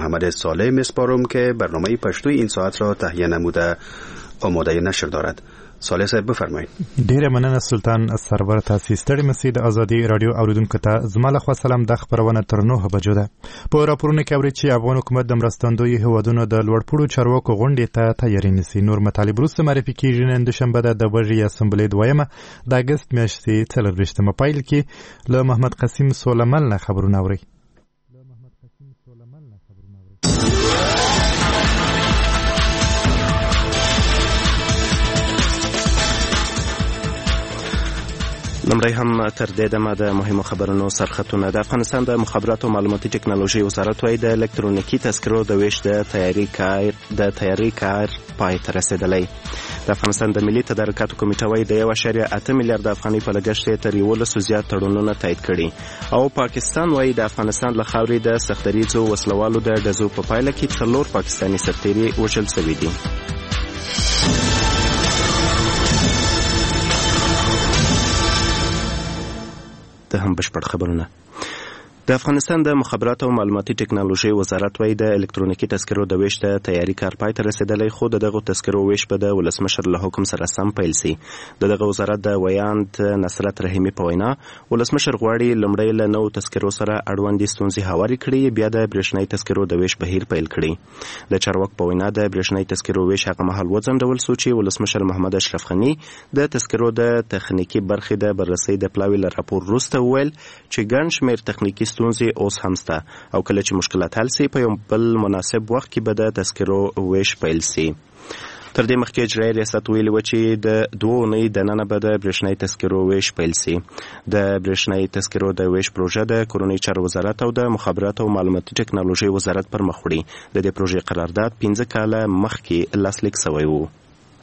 محمد صالح میسپارم که برنامه پشتوی این ساعت را تهیه نموده آماده نشر دارد. صالح صاحب بفرمایید. ډیره مننه سلطان سرور. تاسو ستړي مسئ د ازادي رادیو اوریدونکو ته زما له خوا سلام. د خبرونه تر 9 بجو ده. په راپورونو کې اوري چې افغان حکومت د مرستندوی هیوادونو د لوړپوړو چارواکو غونډې ته تیاری نیسي. نور مطالب وروسته معرفي کیږي. نن دوشنبه د وژې اسمبلې دویمه د اګست میاشتې 24مه پیل کې له محمد قسیم سولمل نه خبرونه اوري. لمړی هم تر دې دمه د مهمو خبرونو سرخطونه. د افغانستان د مخابراتو او معلوماتي ټکنالوژي وزارت وايي د الکترونیکي تذکرو د ویش د تیاری کار پای ته رسیدلی. د افغانستان د ملي تدارکاتو کمیټه وايي د 1.8 میلیارډ افغانۍ په لګښت تر 11 زیات تړونونه تایید کړي. او پاکستان وايي د افغانستان له خاورې د سختدریځو وسلوالو د ډزو په پایله کې 4 پاکستاني سرتیري وژل شوي دي. ته هم بشپړ خبرونه. د افغانستان د مخابراتو او معلوماتي ټکنالوژي وزارت وايي د الکترونیکي تذکرو د ویش د تیاری کار پای ته رسیدلی، خو دغه تذکرو ویش به د ولسمشر له حکم سره سم پیل شي. دغه وزارت د ویاند نصرت رحیمي په وینا ولسمشر غواړي لمړی له نوو تذکرو سره اړوندې ستونزې هوارې کړي، بیا د برېښنايي تذکرو د ویش بهیر پیل کړي. د چارواکو په وینا د برېښنايي تذکرو ویش هغه مهال وځنډول شو چې ولسمشر محمد اشرف غني د تذکرو د تخنیکي برخې د بررسۍ د پلاوي له راپور وروسته وویل چې ګڼ شمېر تخنیکي ستونزې اوس هم شته او کله چې مشکلات حل شي په یو بل مناسب وخت کې به د تذکرو ویش پیل شي. تر دې مخکې اجرایي ریاست ویلي و چې د 2 اونۍ دننه به د برېښنايي تذکرو ویش پیل شي. د برېښنايي تذکرو د ویش پروژه د کورنۍ چارو وزارت او د مخابراتو او معلوماتي ټکنالوژي وزارت پر مخ وړي. د دې پروژې قرارداد 15 کاله مخکې لاسلیک شوی و.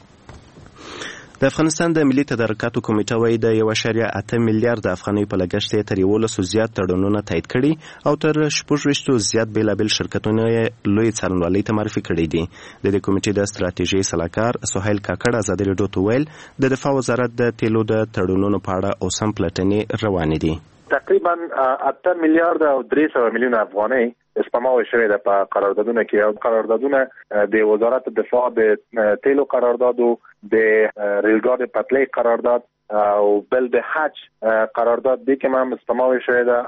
د افغانستان د ملي تدارکاتو کمیټه وايي د 1.8 میلیارډ افغانۍ په لګښت تر 11 زیات تړونونه تایید کړي او تر 26 زیات بیلابل شرکتونه لوی څارنوالۍ ته معرفي کړي دي. د دې کمیټې د ستراتیژي صلاحکار سهیل کاکړ ازادي رادیو ته ویل د دفاع وزارت د تیلو د تړونونو په اړه اوس هم پلټنې روانې دي. تقریبا 8 میلیارډ او 300 میلیون افغانۍ سپماوی شوی ده په قراردادونه کې. او قراردادونه د وزارت دفاع د تیلو قرارداد او د ریلګارد پټلۍ قرارداد او بل د حج قرارداد دي کې هم سپماوی شوی ده.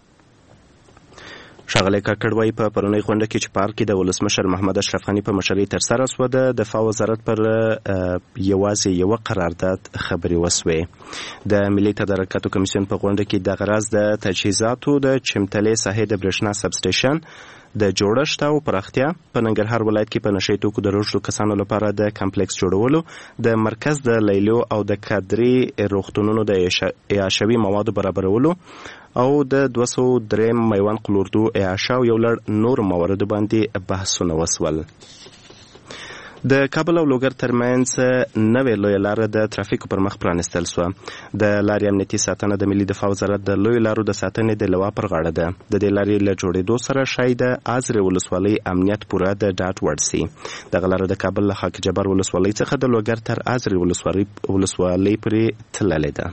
ښاغلی کاکړ وايي په پرونۍ غونډه کې چې پارک کې د ولسمشر محمد اشرف غني په مشرۍ ترسره شوه د دفاع وزارت پر یوازې یوه قرارداد خبرې وسوې. د ملي تدارکاتو کمیسیون په غونډه کې د غرض د تجهیزاتو د چمتلې ساحې د برېښنا سبسټیشن د جوړښت او پراختیا، په ننګرهار ولایت کې په نشي توکو د روږدو کسانو لپاره د کمپلیکس جوړولو، د مرکز د لیلیو او د کادري روغتونونو د اعاشوي موادو برابرولو او د 203 میوند قلوردو اعاشه او یو لړ نور مواردو باندې بحثونه وسول. د کابل او لوګر ترمنځ نوې لویه لاره د ترافیکو پر مخ پرانستل شوه. د لارې امنیتي ساتنه د ملي دفاع وزارت د لویو لارو د ساتنې د لوا پر غاړه ده. د دې لارې له جوړېدو سره شاید د ازرې ولسوالۍ امنیت پوره د ډاډ وړ شي. دغه لاره د کابل له خاک جبر ولسوالۍ څخه د لوګر تر ازرې ولسوالۍ پورې تللې ده.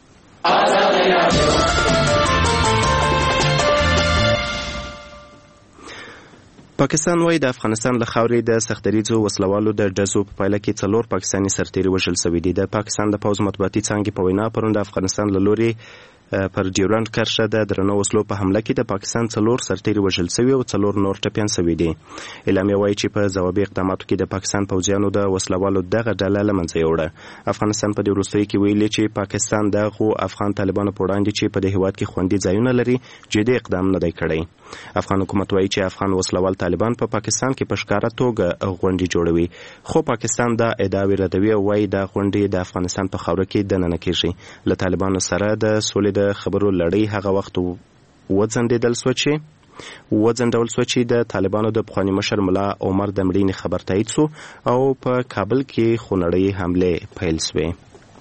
پاکستان وايي د افغانستان له خاورې د سختدریځو وسلوالو د ډزو په پایله کې 4 پاکستاني سرتیري وژل شوي دي. د پاکستان د پوځ مطبوعاتي څانګې په وینا پرون د افغانستان له لوري پر ډیورنډ کرښه د درنو وسلو په حمله کې د پاکستان 4 سرتیري وژل شوي او 4 نور ټپیان شوي دي. اعلامیه وايي چې په ځوابي اقداماتو کې د پاکستان پوځیانو د وسلوالو دغه ډله له منځه یوړه. افغانستان په دې وروستیو کې ویلي چې پاکستان دغه افغان طالبانو په وړاندې چې په دې هیواد کې خوندي ځایونه لري جدي اقدام نه دی کړی. افغان حکومت وايي چې افغان وسلوال طالبان په پاکستان کې په ښکاره توګه غونډې جوړوي، خو پاکستان دا ادعاوې ردوي او وايي دا غونډې د افغانستان په خاوره کې دننه کېږي. له طالبانو سره د سولې د خبرو لړۍ هغه وخت وځنډول شو چې د طالبانو د پخواني مشر ملا عمر د مړینې خبر تایید شو او په کابل کې خونړۍ حملې پیل شوې.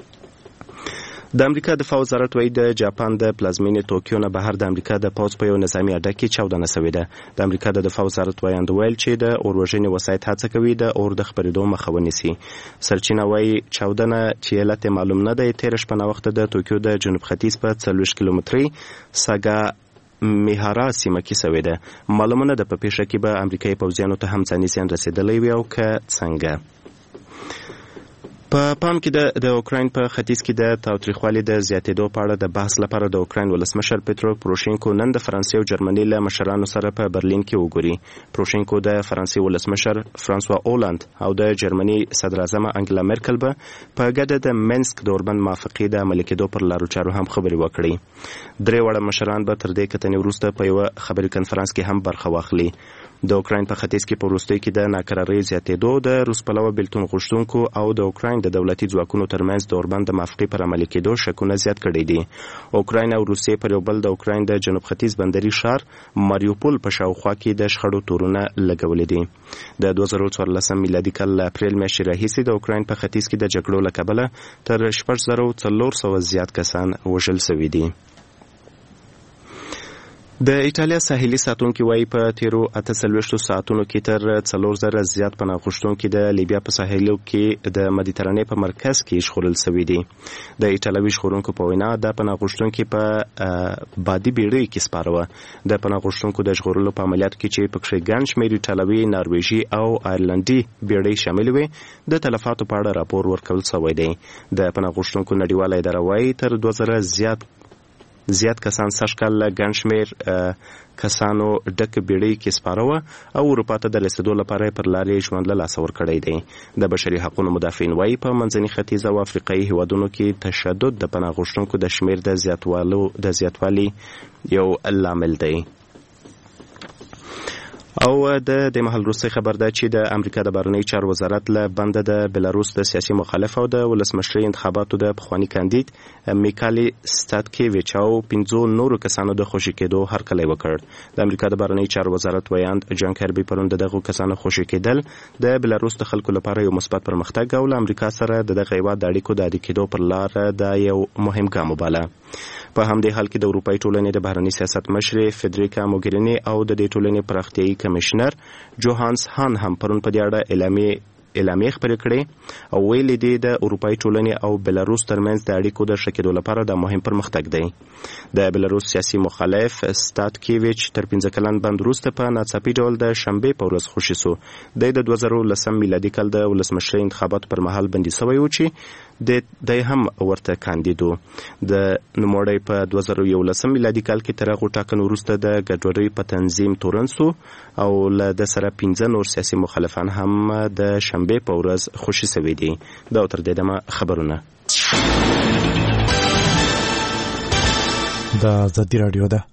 د امریکا دفاع وزارت وايي د جاپان د پلازمینې توکیو نه بهر د امریکا د پوځ په یو نظامي اډه کې چاودنه شوې ده. د امریکا د دفاع وزارت وایي چې د اوروژنې وسایط هڅه کوي د اور د خپرېدو مخه ونیسي. سرچینه وايي چاودنه چې علت معلوم نه دی تېره شپه ناوخته د توکیو د جنوب ختیځ په 40 کیلومتري ساګا میهارا سیمه کې شوې ده. معلومه نه ده په پیښه کې به امریکایي پوځیانو ته هم ځاني زیان رسېدلی وي او که څنګه. په پام کې د اوکراین په ختیځ کې د تاوتریخوالي د زیاتېدو په اړه د بحث لپاره د اوکراین ولسمشر پیترو پروشینکو نن د فرانسې او جرمني له مشرانو سره په برلین کې وګوري. پروشینکو د فرانسې ولسمشر فرانسوا اولاند او د جرمني صدر اعظم انګلا مرکل به په ګډه د منسک دوربند موافقې د عملي کېدو پر لارو چارو هم خبرې وکړي. درې واړه مشران به تر دې کتنې وروسته په یوه خبري کنفرانس کې هم برخه واخلي. د اوکراین په ختیځ کې په وروستیو کې د ناکرارۍ زیاتېدو د روس پلوه بېلتون غوښتونکو او د اوکراین د دولتي ځواکونو ترمنځ د اوربند د موافقې پر عملي کېدو شکونه زیات کړي دي. اوکراین او روسیې پر یو بل د اوکراین د جنوب ختیځ بندري ښار ماریوپول په شاوخوا کې د شخړو تورونه لګولي دي. د 2014 میلادي کال له اپریل میاشتې راهیسې د اوکراین په ختیځ کې د جګړو له کبله تر 6400 زیات کسان وژل شوي دي. د ایټالیا ساحلي ساتونکي وایي په تیرو 48 ساعتونو کې تر 4000 زیات پناه غوښتونکي د لیبیا په ساحلو کې د مدیترانې په مرکز کې ژغورل شوي دي. د ایټالوي ژغورونکو په وینا د پناه غوښتونکي په بادي بیړۍ کې سپاره وه. د پناه غوښتونکو د ژغورلو په عملیاتو کې چې پکښې ګڼ شمېر ایټالوي، نارویژي او آیرلنډي بیړۍ شامل وې د تلفاتو په اړه راپور ورکول شوی دی. د پناه غوښتونکو نړیواله اداره وایي تر 2000 زیات کسان سږ کال له ګڼ شمېر کسانو ډک بیړۍ کې سپاره وه او اروپا ته د رسېدو لپاره یې پر لارې ژوند له لاسه ورکړی دی. د بشري حقونو مدافعین وایي په منځني ختیځ او افریقایي هیوادونو کې تشدد د پناه غوښتونکو د شمېر د زیاتوالي یو لامل دی. او د مهال وروستی خبر ده چې د امریکا د بهرنیو چارو وزارت له بنده د بلاروس د سیاسي مخالف او د ولسمشرۍ انتخاباتو د پخواني کاندید میکالي ستاتکیویچ او 5 نورو کسانو د خوشي کېدو هرکلی وکړ. د امریکا د بهرنیو چارو وزارت ویاند جان کربي پرون دغه کسانو خوشي کېدل د بلاروس د خلکو لپاره یو مثبت پرمختګ او له امریکا سره دغه هیواد د اړیکو د عادي کېدو پر لار د یو مهم ګام وباله. په همدې حال کې د اروپایي ټولنې د بهرني سیاست مشرې فدریکا موګریني او د دې ټولنې پراختیایي کمیشنر جوهانس هان هم پرون په دې اړه اعلامیه خپرې کړې او ویلي دي د اروپایي ټولنې او بلاروس ترمنځ د اړیکو د ښه کېدو لپاره د مهم پرمختګ دی. د بلاروس سیاسي مخالف ستاتکیویچ تر 15 کلن بند وروسته په ناڅاپي ډول د شنبې په ورځ خوشي سو. د 2010 میلادي کال د ولسمشرۍ انتخاباتو پر مهال بندي شوی و چې دی هم ورته کاندید و. د نوموړی په 2011 میلادي کال کې تر هغو ټاکنو وروسته د ګډوډۍ په تنظیم تورن سو او له د سره 15 نور سیاسي مخالفان هم د شنبې په ورځ خوشي شوي دي. دا تر دې دمه خبرونه د ازادي راډیو ده.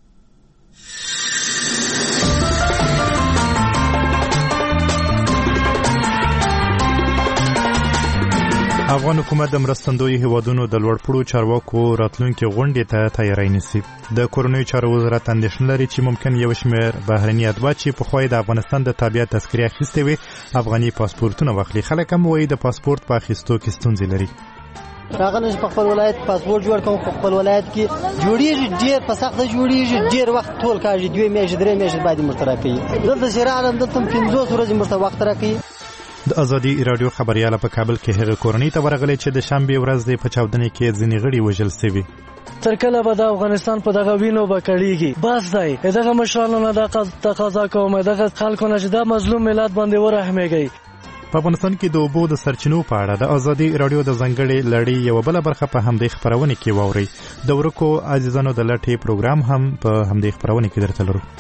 افغان حکومت د مرستندوی هیوادونو د لوړپوړو چارواکو راتلونکي غونډې ته تیاری نیسي. د کورنیو چارو وزارت اندېښنه لري چې ممکن یو شمېر بهرني اتباع چې پخوا د افغانستان د تابعیت تذکرې اخیستې وي افغاني پاسپورتونه واخلي. خلک هم وایي د پاسپورت په اخیستو کې ستونزې لري. راغلی په خپل ولایت پاسپورت جوړ کوم په خپل ولایت کې جوړیږي ډېر په سخته جوړیږي ډېر وخت ټول کاږي 2 میاشتې 3 میاشتې باید مرترا کوي. دلته شرعه دلته 15 ورځې مرته وخت راکوي. د ازادي رادیو خبرياله په کابل کې هغه کورنۍ ته ورغلې چې د شنبې ورځ د پچاودنې کې ځینې غړي وژل شوي. تر کله به د افغانستان په دغه وینو به کړيږي. بس دی دغه مشرانو نه د تقاضا کوم دغه خلکو نه چې د مظلوم ملت باندې ورحمېږي. په افغانستان کې د اوبو د سرچینو په اړه د ازادي رادیو د ځنګړې لړۍ یو بل برخه په همدې خبرونه کې واوري. د ورکو عزیزانو د لټې پروګرام هم په همدې خبرونه کې درته لرو.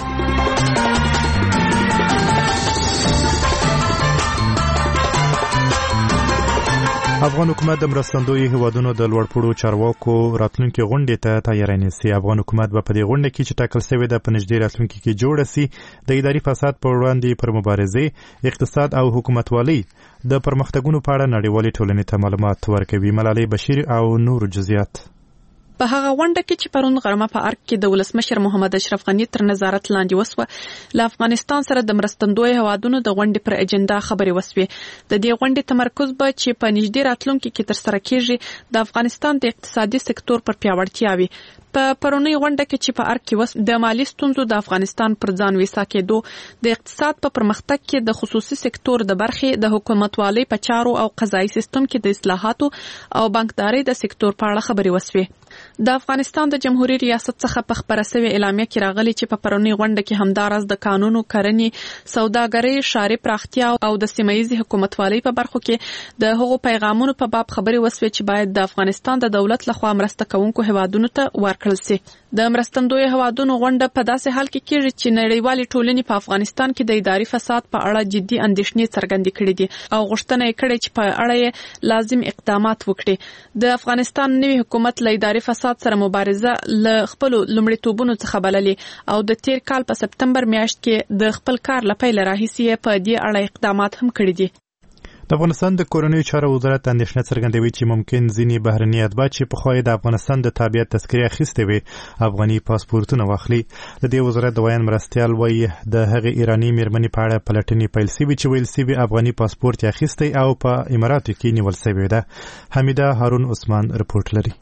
افغان حکومت د مرستندوی هیوادونو د لوړپوړو چارواکو راتلونکي غونډې ته تیاری نیسي. افغان حکومت به په دې غونډه کې چې ټاکل شوې ده په نږدې راتلونکي کې جوړه سي د اداري فساد پر وړاندې پر مبارزې، اقتصاد او حکومتوالۍ د پرمختګونو په اړه نړیوالې ټولنې ته معلومات ورکوي. ملالۍ بشیر او نور جزئیات. په هغه غونډه کې چې پرون غرمه په ارګ کې د ولسمشر محمد اشرف غنی تر نظارت لاندې وسوه له افغانستان سره د مرستندوی هوادونو د غونډې پر اجنډا خبرې وسوي. د دې غونډې تمرکز به چې په نږدې راتلونکي کې تر سره کیږي د افغانستان د اقتصادي سکتور پر پیاوړتیا وي. په پرونی غونډه کې چې په ارګ کې وس د مالی ستونزو د افغانستان پر ځان ویسا کېدو د اقتصاد په پرمختګ کې د خصوصي سکتور د برخې د حکومتوالۍ په چارو او قضایي سیستم کې د اصلاحاتو او بانکدارۍ د سکتور په اړه خبرې وسوي. د افغانستان د جمهوریت ریاست څخه په خبره شوې اعلامیه کې راغلي چې په پرونی غونډه کې همدارس د قانونو کرنې سوداګرۍ ښاري پراختیا او د سیمه‌ییزې حکومتوالۍ په برخو کې د هغو پیغامونو په باب خبرې وسوې چې باید د افغانستان د دولت لخوا مرسته کوونکو هیوادونو ته ورکړل شي. د مرستندوی هیوادونو غونډه په داسې حال کې کېږي چې نړیوالې ټولنې په افغانستان کې د اداري فساد په اړه جدي اندېښنې څرګندې کړې دي او غوښتنه یې کړې چې په اړه یې لازم اقدامات وکړي. د افغانستان نوي حکومت له اداري فساد سره مبارزه له خپل لومړیتوبونو څخه بللې او د تیر کال په سپتمبر میاشت کې د خپل کار لپاره راهیسي په دې اړه اقدامات هم کړی دي. د افغانستان د کورنیو چارو وزارت اندېښنه څرګندوي چې ممکن ځینې بهرني اتباع چې پخوا د افغانستان د تابعیت تذکرې اخیستې وي افغاني پاسپورتونه واخلي. د دې وزارت د ویان مرستیال وایي د هغې ایراني میرمنې په اړه پلټنې پیل شوي چې ویل شوي افغاني پاسپورت یې اخیستی او په اماراتو کې نیول شوی ده. حمیده هارون عثمان رپورټ لري.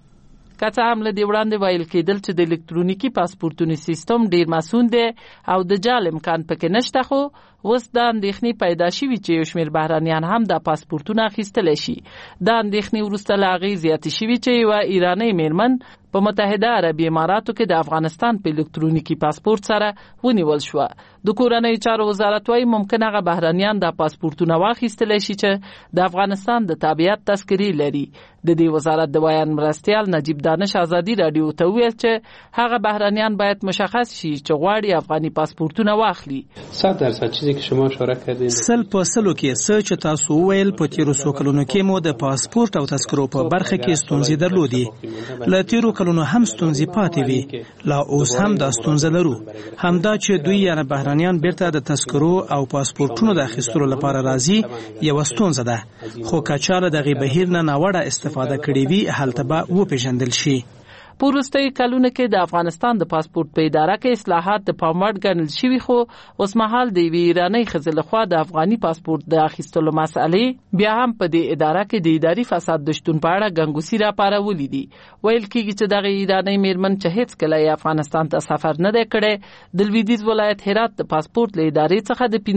که څه هم له دې وړاندې ویل کېدل چې د الکترونیکي پاسپورتونو سیستم ډیر مسؤل دی او د جال امکان پکې نشته، خو اوس د اندېښنې پیدا شوي چې یو شمېر بهرانیان هم د پاسپورتونه اخیستلی شي. د اندېښنې وروسته له هغې زیاتې شوي چې یوه ایرانۍ میرمن په متحده عربي اماراتو کې د افغانستان په الکترونیکي پاسپورت سره ونیول شوه. د کورنیو چارو وزارت وايي ممکن هغه بهرانیان د پاسپورتونه واخیستلی شي چې د افغانستان د تابعیت تذکرې لري. د دې وزارت د ویان مرستیال نجیب دانش ازادي رادیو ته ویل چې هغه بهرانیان باید مشخص شي چې غواړي افغاني پاسپورتونه واخلي. 100% چیزی که شما اشاره کردین 100% کې څه چې تاسو ویل په تیرو څو کلونو کې مو د پاسپورت او تذکرو په برخه کې ستونزې درلودې. له تیرو کلونو هم ستونزې پاتې وي، لا اوس هم دا ستونزه لرو. همدا چې دوی یعنی بهرانیان بیرته د تذکرو او پاسپورتونو د اخیستلو لپاره راځي یو ستونزه ده، خو کچاله دغه بهیر نه ناوړه استفاده کړې وي هلته به وپېژندل شي. په وروستیو کلونو کې د افغانستان د پاسپورت په اداره کې اصلاحات د پام وړ ګڼل شوي، خو اوس مهال د یوې ایرانۍ ښځې لخوا د افغاني پاسپورت د اخیستلو مسئلې بیا هم په دې اداره کې د اداري فساد د شتون په اړه ګنګوسي راپارولي دي. ویل کېږي چې دغه ایرانۍ میرمن چې هېڅکله یې افغانستان ته سفر نه دی کړی، د لویدیځ ولایت هرات د پاسپورت له ادارې څخه د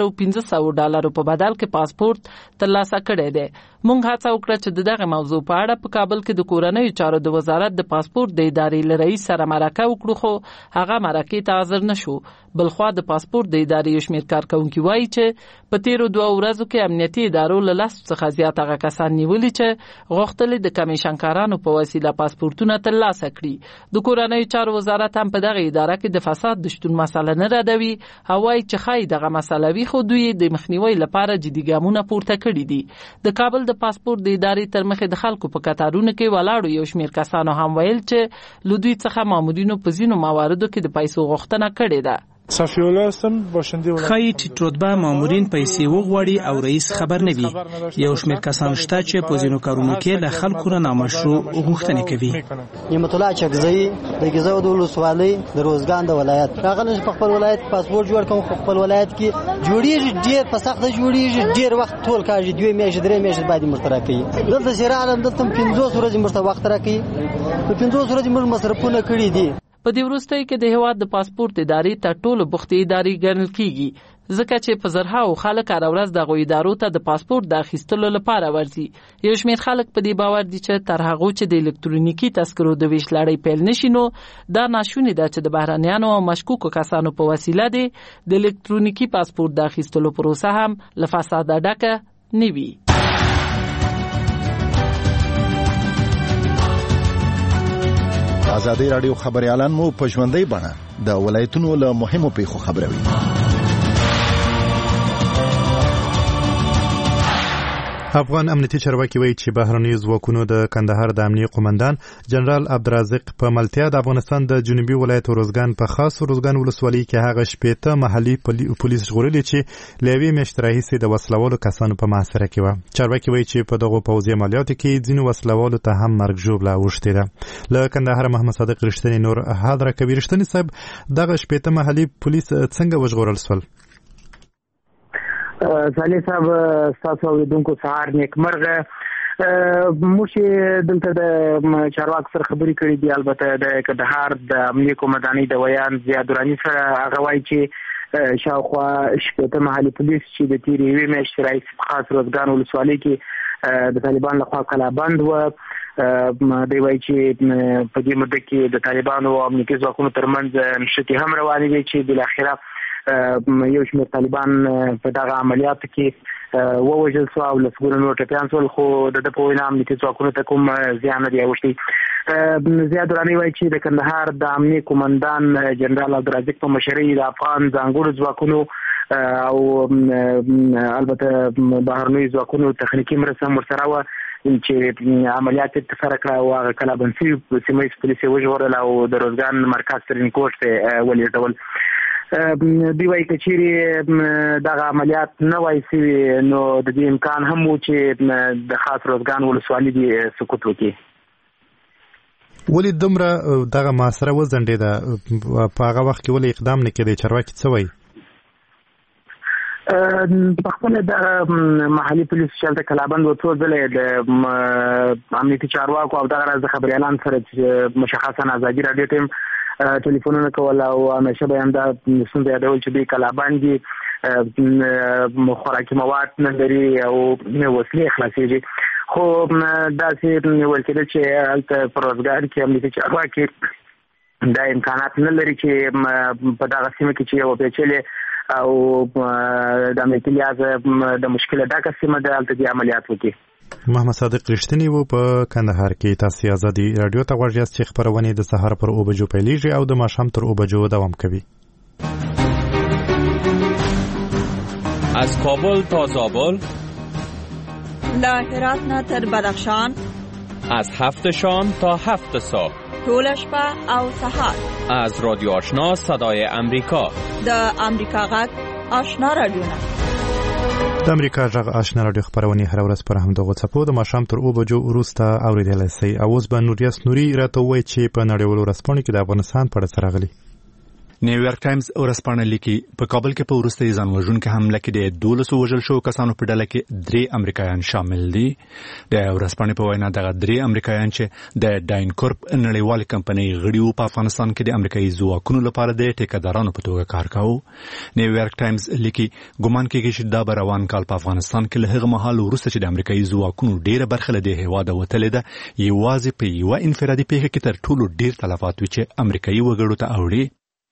$15,500 په بدل کې پاسپورت ترلاسه کړی دی. موږ هڅه وکړه چې دغه موضوع په اړه په کابل کې د کورنیو چارو د وزارت د پاسپورت د ادارې له رئیس سره مرکه وکړو، خو هغه مرکې ته حاضر نشو. بلخوا د پاسپورت د ادارې یو شمېر کارکوونکي وایي چې په تیرو 2 ورځو کې امنیتي ادارو له 10 څخه زیات هغه کسان نیولي چې غوښتل د کمیشنکارانو په وسیله پاسپورتونه ترلاسه کړي. د کورنیو چارو وزارت هم په دغه اداره کې د فساد د شتون مسله نه ردوي او وایي چې ښایي دغه مسله وي، خو دوی د مخنیوي لپاره جدي ګامونه پورته کړي دي. د کابل د پاسپورت د ادارې تر مخې د خلکو په کتارونو کې ولاړو یو شمېر کسانو هم ویل چې له دوی څخه مامورینو په ځینو مواردو کې د پیسو غوښتنه کړې ده. خای ټیټ رتبه مامورین پیسې وغواړي او رئیس خبر نه وي. یو شمېر کسان شته چې په ځینو کارونو کې له خلکو نه نامشروع غوښتنې کوي. نعمت الله چکزی د ګیزو د ولسوالۍ د روزګان د ولایت راغلی په خپل ولایت پاسپورت جوړ کوم، خپل ولایت کې جوړیږي ډیر په سخته جوړیږي، ډیر وخت ټول کاږي، 2 میاشتې 3 میاشتې باید مرترا کوي. دلته شهر عالم دلته 50 ورځې مرته وخت راکوي، په 50 ورځې موږ مصرفونه کړي دي. په دې وروستیو کې د هېواد د پاسپورت ادارې تر ټولو بوختې ادارې ګڼل کېږي، ځکه چې په زرهاو خلک هره ورځ دغو ادارو ته د پاسپورت د اخیستلو لپاره ورځي. یو شمېر خلک په دې باور دي چې تر هغو چې د الکترونیکي تذکرو د ویش لړۍ پیل نشي، نو دا ناشونې ده چې د بهرانیانو او مشکوکو کسانو په وسیله د الکترونیکي پاسپورت د اخیستلو پروسه هم له فساده ډکه نه وي. ازادي رادیو خبريالان مو په ژوندۍ بڼه د ولایتونو له مهمو پیښو خبروي. افغان امنیتي چارواکي وایي چې بهرنیو ځواکونو د کندهار د امنیه قومندان جنرال عبدالرزاق په ملتیا د افغانستان د جنوبي ولایت روزګان په خاص روزګان ولسوالۍ کې هغه 15 محلي پولیس ژغورلي چې له یوې میاشتې راهیسې د وسلوالو کسانو په محاصره کې وه. چارواکي وایي چې په دغو پوځي عملیاتو کې ځینو وسلوالو ته هم مرګ ژوبله اوښتې ده. له کندهار محمد صادق رښتینی نور حال راکوي. رښتینی صاحب، دغه 15 محلي پولیس څنګه وژغورل شول؟ صالح صاحب، تاسو اوریدونکو سهار نیکمرغه. موږ دلته د چارواکو سره خبرې کړې دي، البته د کندهار د امنیه قومندانۍ د ویان زیاد دراني سره هغه وایي چې شاوخوا 15 محلي پولیس چې د تیرې یوې میاشتې راهیسې په خاص روزګان ولسوالۍ کې د طالبان لخوا کلابند و، دی وایي چې په دې مدته کې د طالبانو او امنیتي ځواکونو ترمنځ نښتې هم روانې دي چې بالاخره یو شمېر طالبان په دغه عملیاتو کې ووژل شو او لسګونه نور ټپیان شول، خو د ده په وینا امنیتي ځواکونو ته کوم زیان نه دی اوښتی. زیاد دراني وایي چې د کندهار د امنیه قومندان جنرال عبدالرزاق په مشرۍ د افغان ځانګړو ځواکونو او البته بهرنیو ځواکونو تخنیکي مرسته هم ورسره وه چې عملیات ترسره کړه او هغه کلابندسي سیمه ییز پولیس یې وژغورل او د روزګان مرکز ترینکوټ ته ولېږدول. دوی وایي که چیرې دغه عملیات نه وای سوي نو د دې امکان هم و چې د خاص روزګان ولسوالي دې سقوط وکړي. ولې دومره دغه محاصره وځنډېده؟ په هغه وخت کې ولې اقدام نه کېدی؟ چارواکي څه وایي؟ په خپله د محلي پولیسو چې هلته کلابند و څو ځله د امنیتي چارواکو او دغه راز د خبریالانو سره چې مشخصا ازادي راډیو ته هم ټلیفونونه کول او همیشه به هم دا ستونزه یادول چې دوی کلابند دي، خوراکي مواد نه لري او وسلې خلاصېږي. خو داسې ویل کېده چې هلته په روزګار کې امنیتي چارواکي دا امکانات نه لري چې په دغه سیمه کې چې یو پیچلې او د امنیتي لحاظه د مشکله ډکه سیمه ده هلته دې عملیات وکړي. محمد صادق رښتینی و په کندهار کې. تاسو ازادي رادیو ته غوږ یاست چې خبرونه د سهار پر 9 بجو پیلېږي او د ماښام تر 9 بجو دوام کوي. از کابل تا زابل، له هرات نه تر بدخشان، از 7 شام تا 7 صبح، طول شپه او سحر، از رادیو آشنا صدای امریکا، د امریکا غږ آشنا رادیو. د امریکا غږ آشنا رادیو خبرونه هر ورځ پر همدغه څپو د ماښام تر 9 بجو وروسته اوریدلای شئ. اوس به نوریاس نوري راته وایي چې په نړیوالو رسپانو کې د افغانستان په اړه څه راغلي. نیویارک ټایمز ورسپانه لیکي په کابل کې په وروستي ځان وژونکو حمله کې د 12 وژل شو کسانو په ډله کې 3 امریکایان شامل دي. د ورسپانه په وینا دغه 3 امریکایان چې د ډاینکورپ نړیوال کمپنۍ غړي په افغانستان کې د امریکایي ځواکونو لپاره د ټیکدارانو په توګه کار کاوه. نیویارک ټایمز لیکي ګومان کېږي چې دا روان کال په افغانستان کې له هغه مهال وروسته چې د امریکایي ځواکونو ډیره برخه له هیواد وتلې ده یوازې په یو انفرادي پیښه کې تر ټولو ډیر تلفات وي چې امریکایي وګړو ته اوړي.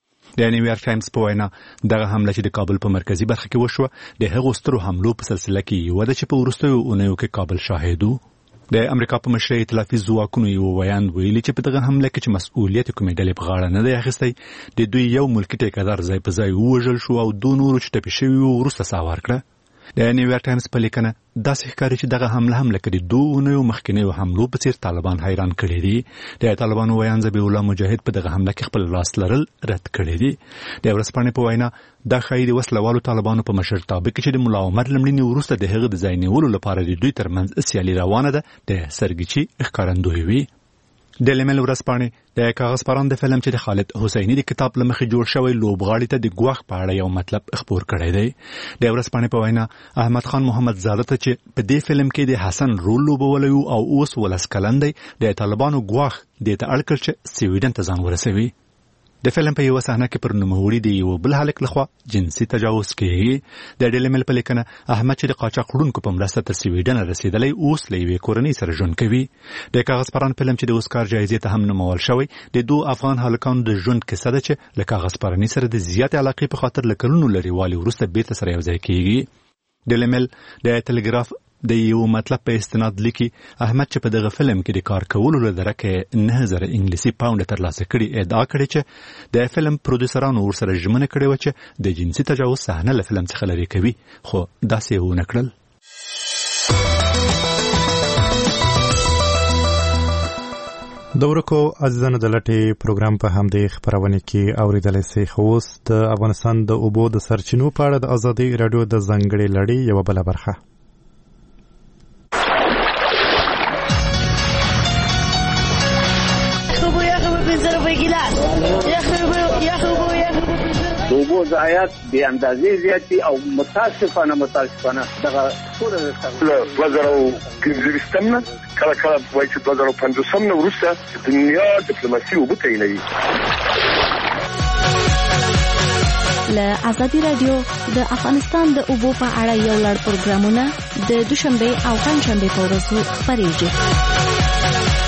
د نیویارک ټایمز په وینا دغه حمله چې د کابل په مرکزی برخه کې وشوه د هغو سترو حملو په سلسله کې یو ده چې په وروستیو اونیو کې کابل شاهد و. د امریکا په مشرۍ ائتلافي ځواکونو یو ویان ویلي چې په دغه حمله کې چې مسؤلیت کومې ډلې په غاړه نه دی اخیستی د دوی یو ملکي ټیکدار ځای په ځای ووژل شو او 2 نورو چې ټپي شوي وو وروسته ساوار کړه. د نیویارک ټایمز په لیکنه داسې ښکاري چې دغه حمله لکه د 2 اونیو مخکینیو حملو په څیر طالبان حیران کړي دي. د طالبانو ویان ذبیح الله مجاهد په دغه حمله کې خپل لاس لرل رد کړي دي. د ورسپانې په وینا دا ښایي د وسلوالو طالبانو په مشرتابه کې چې د ملا عمر لمړینې وروسته د هغه د ځای نیولو لپاره د دوی ترمنځ سیالي روانه ده د سرګیچي ښکارندوی وي. د لیمل ورسپانې د کاغذ پران د فلم چې د خالد حسیني د کتاب لمخې جوړ شوی لوبغاړي ته د ګواښ په اړه یو مطلب خبر کړی دی. د ورسپانې په وینا احمد خان محمد زاده ته چې په دې فلم کې د حسن رول لوبولی او اوس 19 کلن دی د طالبانو ګواښ دې ته اړ کړ چې سویډن ته ځان ورسوي. د فلم په یو صحنه کې پر نوموړي د یو بل هلک لخوا جنسي تجاوز کېږي. د ډیلی میل په لیکنه احمد چې د قاچاق وړونکو په مرسته تر سویډن رسېدلی اوس له یوې کورنۍ سره ژوند کوي. د کاغذ پران فلم چې د اوسکار جایزې ته هم نومول شوی د 2 افغان هلکانو د ژوند کیسه ده چې له کاغذ پراني سره د زیاتې علاقې په خاطر له کلونو لرې والي وروسته بیرته سره یو ځای کېږي. ډیلی میل د ټلګراف د یو مطلب په استناد لیکي احمد چې په دغه فلم کې د کار کولو له درکه 9000 انګلیسي پاونډ ترلاسه کړي ادعا کړې چې د فلم پروډوسرانو ورسره ژمنه کړې و چې د جنسي تجاوز صحنه له فلم څخه لرې کوي خو داسې ونه کړل. د ورکو عزیزانو د لټې پروګرام په همدې خبرونه کې اوریدلای شئ. خو اوس د افغانستان د اوبو د سرچینو په اړه د ازادي رادیو د ځانګړې لړۍ یو بل برخه. اوبو ضایعات بې اندازې زیات دي او متاسفانه دغه ټول له 2015 نه کله وایي چې 2015 نه وروسته دنیا ډیپلوماسي اوبو تعینوي. له ازادي رادیو د افغانستان د اوبو په اړه یو لړ پروګرامونه د دوشنبه او پنځشنبه په ورځو خپرېږي.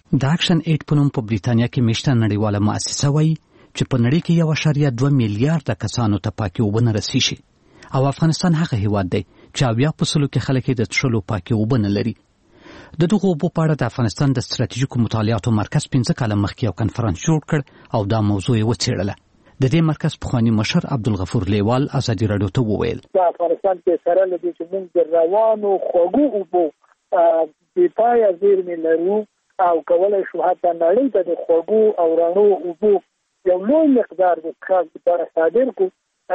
د اکشن ایډ په نوم په بریتانیا کې میشته نړیواله مؤسسه وایي چې په نړۍ کې 1.2 میلیارډ کسانو ته پاکي اوبه نه رسیږي او افغانستان هغه هیواد دی چې 80% کې خلک د څښلو پاکي اوبه نه لري. د دغو اوبو په اړه د افغانستان د ستراتیژیکو مطالعاتو مرکز 15 کاله مخکې یو کنفرانس جوړ کړ او دا موضوع یې وڅېړله. د دې مرکز پخوانی مشر عبدالغفور لیوال ازادي راډیو ته وویل په افغانستان کې سره لدې چې موږ د روانو خوږو اوبو د پای زیرمې لرو او کولای شو حتی نړۍ ته د خوږو او رڼو اوبو یو لوی مقدار د څښاک لپاره صادر کړو.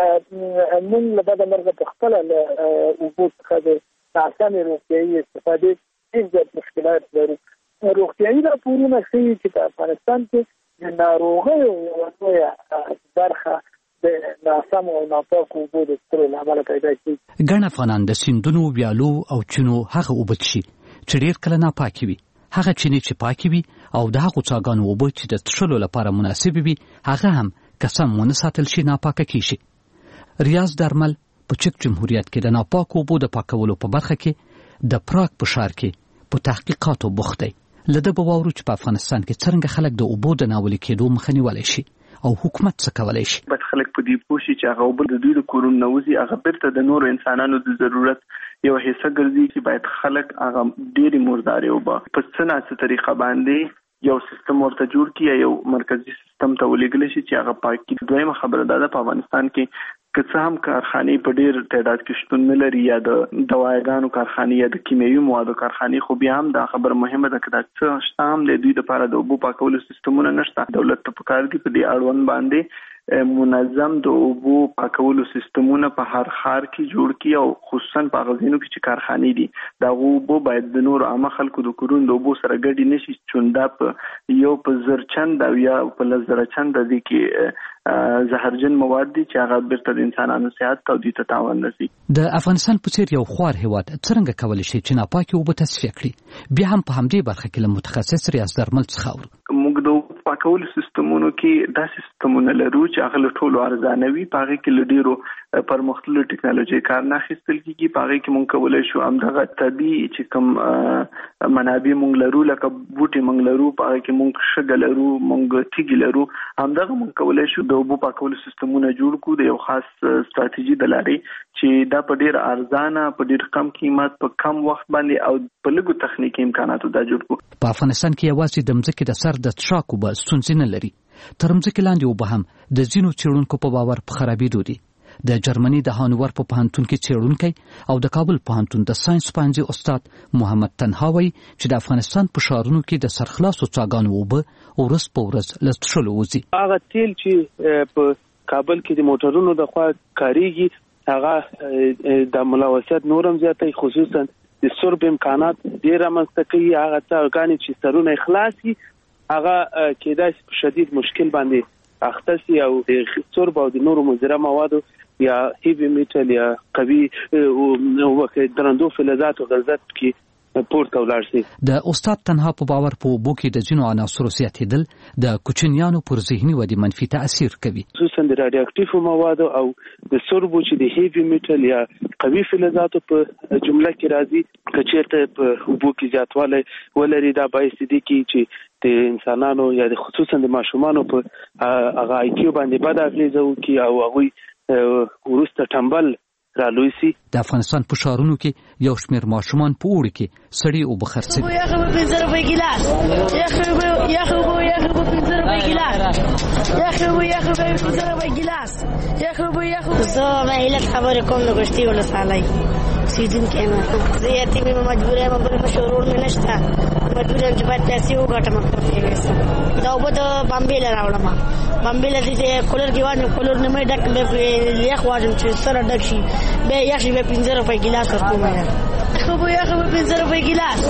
موږ له بده مرغه په خپله له اوبو څخه د ناسمې روغتیایي استفادې ډېر زیات مشکلات لرو. روغتیایي راپورونه ښیي چې په افغانستان کې د ناروغیو یوه لویه برخه د ناسمو او ناپاکو اوبو د څښلو له امله پیدا کېږي. ګڼ افغانان د سیندونو، ویالو او چینو هغه اوبه څښي چې ډېر کله ناپاکې وي، هغه چینې چې پاکې وي او د هغو څاګانو اوبه چې د څښلو لپاره مناسبې وي هغه هم که سم ونه ساتل شي ناپاکه کېږي. ریاض درمل په چک جمهوریت کې د ناپاکو اوبو د پاکولو په برخه کې د پراګ په ښار کې په تحقیقاتو بوخت دی. له ده به واورو چې په افغانستان کې څرنګه خلک د اوبو د ناولې کېدو مخه نیولی شي او حکومت څه کولی شي. باید خلک په دې پوه شي چې هغه اوبه د دوی د کورونو نه وځي، هغه بیرته د نورو انسانانو د ضرورت یو حصه ګرځي چې باید خلک هغه ډېرې مردارې اوبه په څه ناڅه طریقه باندې یو سیستم ورته جوړ کړي یا یو مرکزي سیستم ته ولېږلی شي چې هغه پاک کړي. دویمه خبره دا ده په افغانستان کې که څه هم کارخانې په ډېر تعداد کې شتون نه لري یا د دواياګانو کارخانې یا د کیمیاوي موادو کارخانې، خو بیا هم دا خبره مهمه ده که دا څه شته هم د دوی لپاره د اوبو پاکولو سیستمونه نشته. دولت ته پکار دي په دې اړوند باندې منظم د اوبو پاکولو سیستمونه په هر ښار کې جوړ کړي او خصوصا په هغه ځایونو کې چې کارخانې دي دا اوبو باید د نورو عامه خلکو د کورونو د اوبو سره ګډې نشي، چوندا په یو په زر چند او یا په لس زره چند دي کې زهرجن مواد دي چې هغه بیرته د انسانانو صحت ته او دوی ته تاوان رسوي. د افغانستان په څېر یو خوار هیواد څرنګه کولی شي چې ناپاکې اوبه تصفیه کړي؟ بیا هم په همدې برخه کې له متخصص ریاض درمل څخه اورو. موږ د اوبو پاکولو سیستمونو کې داسې سیستمونه لرو چې هغه له ټولو ارزانه وي، په هغې کې له ډېرو پرمختللو ټکنالوژۍ کار نه اخیستل کېږي. په هغې کې موږ کولی شو همدغه طبیعي چې کوم منابع موږ لرو لکه بوټي موږ لرو، په هغې کې موږ شګه لرو، موږ تیږې لرو، همدغه موږ کولی شو د اوبو پاکولو سیستمونه جوړ کړو د یو خاص ستراتیژي د لارې چې دا په ډېر ارزانه په ډېر کم قیمت په کم وخت باندې او په لږو تخنیکي امکاناتو دا جوړ کړو. په افغانستان کې یوازې د مځکې د سر د څښاک اوبه ستونزې نه لري، تر مځکې لاندې اوبه هم د ځینو څېړونکو په باور په خرابېدو دي. د جرمني د هانوور په پوهنتون کې څېړونکی او د کابل پوهنتون د ساينس پوهنځي استاد محمد تنها وایي چې د افغانستان په ښارونو کې د سرخلاصو څاګانو اوبه ورځ په ورځ له څښلو وځي. هغه تیل چې په کابل کې د موټرونو د خوا کاریږي هغه د ملوثیت نورم زیاتوي، خصوصا د سرب امکانات ډېر رامنځته کوي. هغه څاګانې چې سرونه خلاصي هغه کېدای شي په شدید مشکل باندې اخته شي او د سرب او د نورو مضره موادو یا هیوی میټل یا قوي درندو فلزات او غلظت کې پورته ولاړ شي. د استاد تنها په باور په اوبو کې د ځینو عناصرو زیاتېدل د کوچنیانو پر ذهني ودې منفي تاثیر کوي، خصوصا د رادیو اکټیو موادو او د سربو چې د هیوی میټل یا قوي فلزاتو په جمله کې راځي. که چېرته په اوبو کې زیاتوالی ولري دا باعث دي چې د انسانانو یا د خصوصا د ماشومانو په هغه آیکیو باندې بد اغېزه وکړي او هغوی وروسته ټمبل رالوی سي. د افغانستان په ښارونو کې یو شمېر ماشومان په اوړي کې سړې اوبه خرڅوي. زه مهیلت خبرې کوم د ګشتي ولسوالۍ اوسېدونکی یم. زه یتیم یم، مجبور یم، بل مشر ورور مې نشته، مجبور یم چې باید پیسې وګټم کور یوسم. دا اوبه د بامبې له راوړم، بامبې له دې کولر کې واچوم، کولر نه مې ډک بیا یخ واچوم چې سره ډک شي، بیا یخ شي، بیا 15 روپۍ ګیلاس ورکوم. یخ 15 روپۍ ګیلاس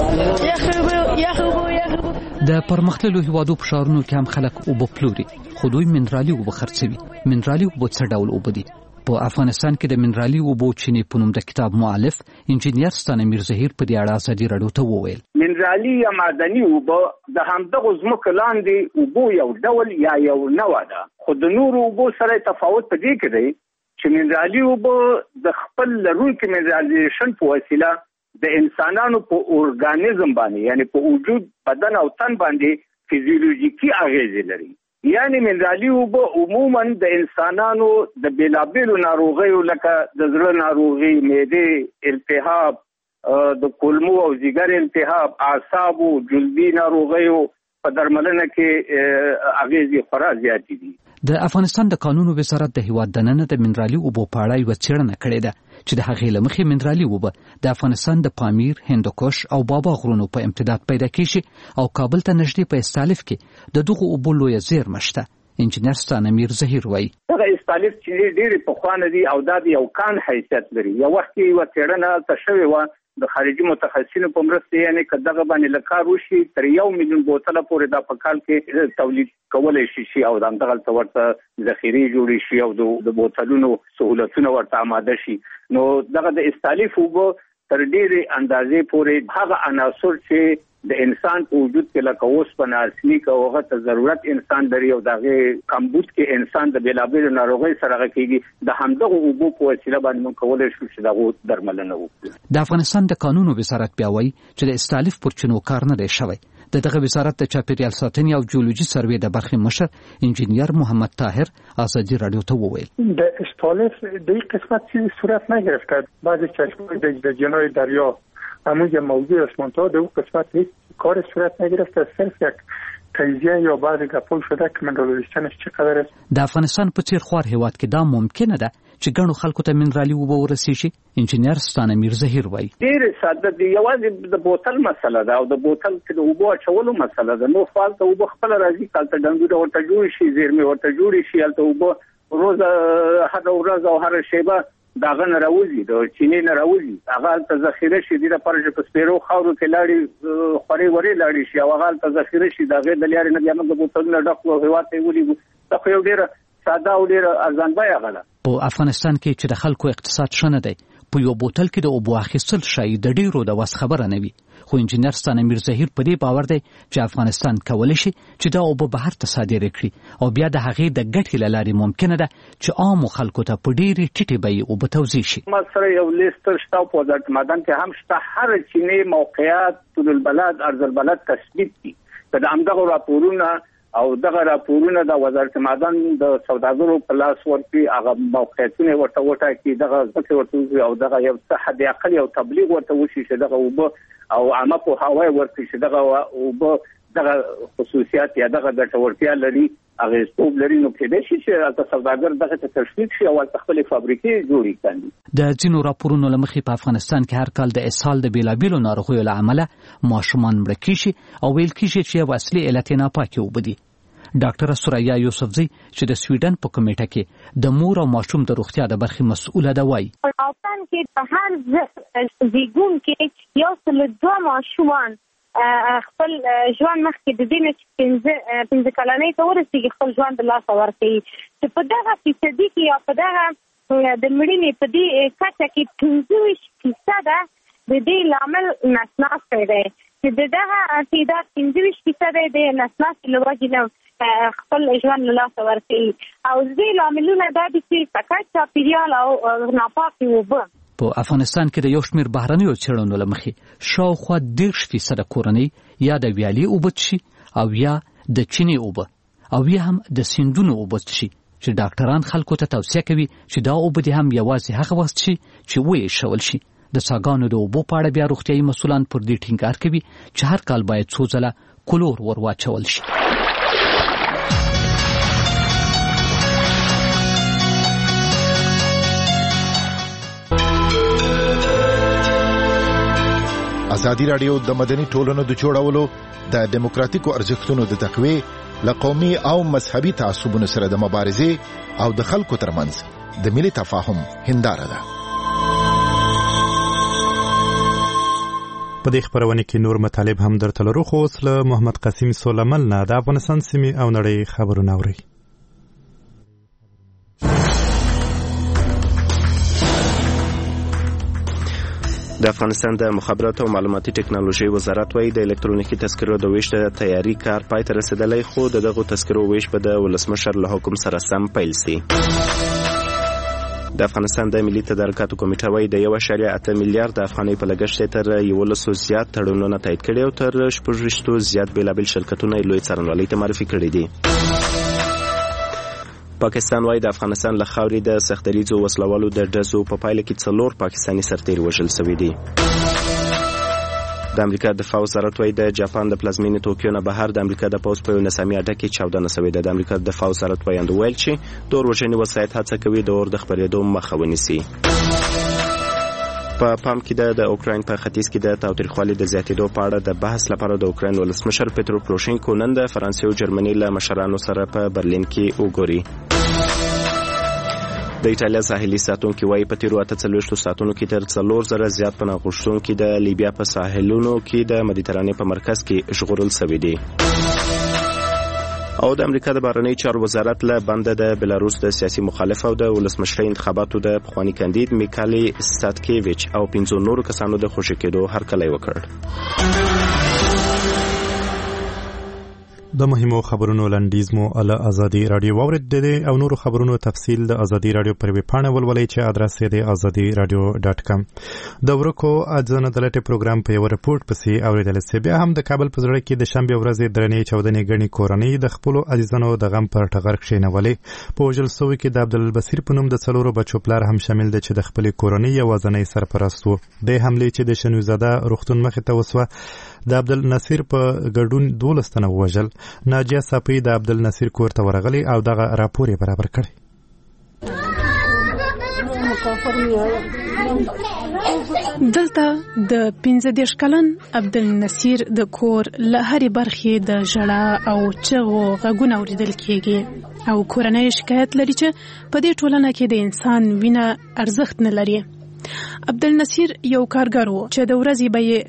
یخ. د پرمختللو هیوادو په ښارونو کې هم خلک اوبه پلوري، خو دوی منرالي اوبه خرڅوي. منرالي اوبه څه ډول اوبه دي؟ په افغانستان کې د منرالي اوبو چینې په نوم د کتاب مؤلف انجینیر ستانه میرزهیر په دې اړه ازادي راډیو ته وویل منرالي یا معدني اوبه د همدغه ځمکو لاندې اوبو یو ډول یا یو نوع ده، خو د نورو اوبو سره تفاوت په دې کې دی چې منرالي اوبه د خپل لرونکي منرالایزیشن په وسیله د انسانانو په اورګانیزم باندې یعنی په وجود بدن او تن باندې فزیولوژیکي اغیزې لري. یعنی منرالي اوبه عموما د انسانانو د بیلابیلو ناروغیو لکه د زړه ناروغي، معدې التهاب، د کولمو او ځیګر التهاب، اعصابو، جلدي ناروغیو په درملنه کې اغیزې خورا زیاتې دي. د افغانستان د قانونو وزارت د هیواد دننه د منرالي اوبو په اړه یوه څېړنه کړې ده چې د هغې له مخې منرالي اوبه د افغانستان د پامیر، هندوکش او بابا غرونو په امتداد پیدا کیږي او کابل ته نږدې په استالف کې د دغو اوبو لویه زیرمه شته. انجینر ستانه میر زهیر وایي دغه استالف چې ډېرې پخوانه دي او دا د یو کان حیثیت لري. یو وخت کې یوه څېړنه هلته شوې وه د خارجي متخصصینو په مرسته، یعنی که دغه باندې له کار وشي تر 1 میلیون بوتله پورې دا په کال کې تولید کولی شي او همدغلته ورته ذخیرې جوړې شي او د بوتلونو سهولتونه ورته آماده شي. نو دغه د استالف اوبه تر ډېرې اندازې پورې هغه عناصر چې د انسان په وجود کې لکه اوسپنه، ارسنیک او هغه ته ضرورت انسان لري او دغه کمبود کې انسان د بیلابیلو ناروغیو سره کېږي، د همدغه اوبو په وسیله باندې موږ کولی شو چې دغه درملنه وکړو. د افغانستان د قانونو وزارت بیا وایي چې د استالف پر چینو کار نه دی شوی. دغه وزارت د چاپیریال ساتنې او جیولوژي سروې د برخې مشر انجینیر محمد طاهر آزادی رادیو ته وویل د استالف د این قسمت چیزی صورت نگرفته. بعضی چشم‌های در جنای دریا همون موضوع اسمانتا در اون قسمت هیچ کار صورت نگرفته، صرف یک تجزیه یا بعضی گپول شده که منرالویشتنش چقدر است. د افغانستان په څیر خوار هیواد کې دا ممکنه ده چې ګڼو خلکو ته منرالي اوبه ورسیږي. انجینیر ستانه میر زهیر وایي ډېر ساده دي، یوازې د بوتل مسله ده او د بوتل کې د اوبو اچولو مسله ده. نو فالته اوبه خپل راځي، کالته ډنګوره ورته جوړ شي، زیرمې ورته جوړ شي، هلته اوبه روزه هر ورځ او هر شیبه داغه نه راوځي، د چینې نه راوځي، هغه هلته ذخیره شي. د لپاره چې په سپیرو خاورو کې لاړې خورې ورې لاړې شي او هغه هلته ذخیره شي، د هغې د لارې نه بیا موږ د بوتلونه ډک کړو او هېواد ته یې ولېږو. دا خو یو ډېره ساده او ډېره ارزان بیه هغه ده. په افغانستان کې چې د خلکو اقتصاد ښه نه دی، په یو بوتل کې د اوبو اخیستل ښایي د ډېرو د وس خبره نه وي. خو انجینر ستانه میر زهیر په دې باور دی چې افغانستان کولی شي چې دا اوبه بهر ته صادره کړي او بیا د هغې د ګټې له لارې ممکنه ده چې عامو خلکو ته په ډېرې ټیټې بیې اوبه توزیع شي. ما سره یو لیست شته او په وزارت معدن کې هم شته. هر چینې موقعیت، طول البلد، عرض البلد تثبیت دي. که د همدغو راپورونه او دغه راپورونه د وزارت معدن د سوداګرو په لاس ورکړي، هغه موقعیتونه ورته وټاکي، دغه ځمکې ورته وځي او دغه یو څه حد اقل یو تبلیغ ورته وشي چې دغه اوبه او عامه پوهاوی ورکړي چې دغه اوبه دغه خصوصیات یا دغه ګټورتیا لري، اغېزتوب لري. نو کېدای شي چې د سوداګر دغه ته تشویق شي او خپلې فابریکې جوړې کړي. د ځینو راپورونو له مخې په افغانستان کې هر کال د اسهال د بیلابیلو ناروغیو له امله ماشومان مړه کېږي او ویل کېږي چې یو اصلي علت یې ناپاکې اوبه دي. ډاکټره سوریا یوسفزی چې د سویډن په کمیټه کې د مور او ماشوم د روغتیا د برخې مسؤله ده وایي افغانستان کې په هر زیږون کې یو سل 2 ماشومان خپل ژوند مخکې د دې نه چې 15 کلنۍ ته ورسېږي خپل ژوند د لاسه ورکوي، چې په دغه فیصدي کې یا په دغه د مړینې په دې کچه کې 25% د دې لامل نسناستې دی، چې دغه تعداد 25% د نسناستې له وجې نه خپل ژوند له لاسه ورکوي. او ځینې لاملونه دا دي چې ککړ چاپېریال او ناپاکې اوبه. په افغانستان کې د یو شمېر بهرنیو څېړنو له مخې شاوخوا 30% کورنۍ یا د ویالې اوبه څښي او یا د چینې اوبه او یا هم د سیندونو اوبه څښي، چې ډاکټران خلکو ته توصیه کوي چې دا اوبه دې هم یوازې هغه وخت څښي چې ویشول شي. د څاګانو د اوبو په اړه بیا روغتیایي مسؤلان پر دې ټینګار کوي چې هر کال باید څو ځله کلور ور واچول شي. ازادي راډیو د مدني ټولنو د جوړولو د دیموکراتیکو ارزښتونو د تقویې له قومي او مذهبي تعصبونو سره د مبارزې او د خلکو ترمنځ د ملي تفاهم هنداره ده. په دې خبرونه کې نور مطالب هم درته لرو، خو اوس له محمد قاسم سولمل نه د افغانستان سیمې او نړۍ خبرونه اوري. د افغانستان د مخابراتو او معلوماتي ټکنالوژي وزارت وايي د الکترونیکي تذکرو د ویش د تیاری کار پای ته رسیدلی، خو دغه تذکرو ویش به د ولسمشر له حکم سره سم پیل شي. د افغانستان د ملي تدارکاتو کمیټه وايي د 1.8 میلیارډ افغانۍ په لګښت تر 1100 زیات تړونونه تایید کړي او تر 16 زیات بیلابل شرکتونه لوی څارنوالۍ ته معرفي کړي دي. پاکستان وايي د افغانستان له خاورې د سختدریځو وسلوالو د ډزو په پایله کې 4 پاکستاني سرتیري وژل شوي دي. د امریکا دفاع وزارت وايي د جاپان د پلازمینې توکیو نه بهر د امریکا د پوځ په یو نظامي اډه کې چاودنه شوې ده. د امریکا دفاع وزارت وایي ویل چې د اور وژنې وسایط هڅه کوي د اور د خپرېدو مخه ونیسي. په پام کې د اوکراین په ختیځ کې د تاوتریخوالي د زیاتېدو په اړه د بحث لپاره د اوکراین ولسمشر پترو پروشینکو نن د فرانسې او جرمني له مشرانو سره په برلین کې وګوري. د ایټالیا ساحلي ساتونکي وايي په تیرو 48 ساعتونو کې تر 4000 زیات پناه غوښتونکي د لیبیا په ساحلونو کې د مدیترانې په مرکز کې ژغورل شوي دي. او د امریکا د بهرنیو چارو وزارت له بنده د بلاروس د سیاسي مخالف او د ولسمشرۍ انتخاباتو د پخواني کاندید میکالي ساتکیویچ او 15 نورو کسانو د خوشي کېدو هرکلی وکړ. د مهمو خبرونو لنډیز مو له ازادي رادیو واورید دي او نورو خبرونو تفصیل د ازادي رادیو پر ویب پاڼه ولولئ چې ادرس یې د azadiradio.com. د ورکو اځنه د لټ پروګرام په یو رپورت پسې اوریدل سي. بیا هم د کابل په زړه کې د شنبه ورځې درنې چودنې غني کورنۍ د خپل عزیزانو د غم پر ټغر کښینولې. په وجل سوي کې د عبدالبصیر په نوم د څلورو بچو پلار هم شامل دي چې د خپل کورنۍ یوازنۍ سرپرست وو. د حمله چې د شنوزاده روغتون مخ ته وسوه د عبدالنصیر په ګډون 12 تنه وژل. ناجیه صافی د عبدالنصیر کور ته ورغلی او دغه راپور یې برابر کړی. دلته د 15 کلن عبدالنصیر د کور له هرې برخې د ژړا او چغو غږونه اوریدل کیږي او کورنۍ شکایت لري چې په دې ټولنه کې د انسان وینه ارزښت نه لري. عبدالنصیر یو کارګر و چې د ورځې به یې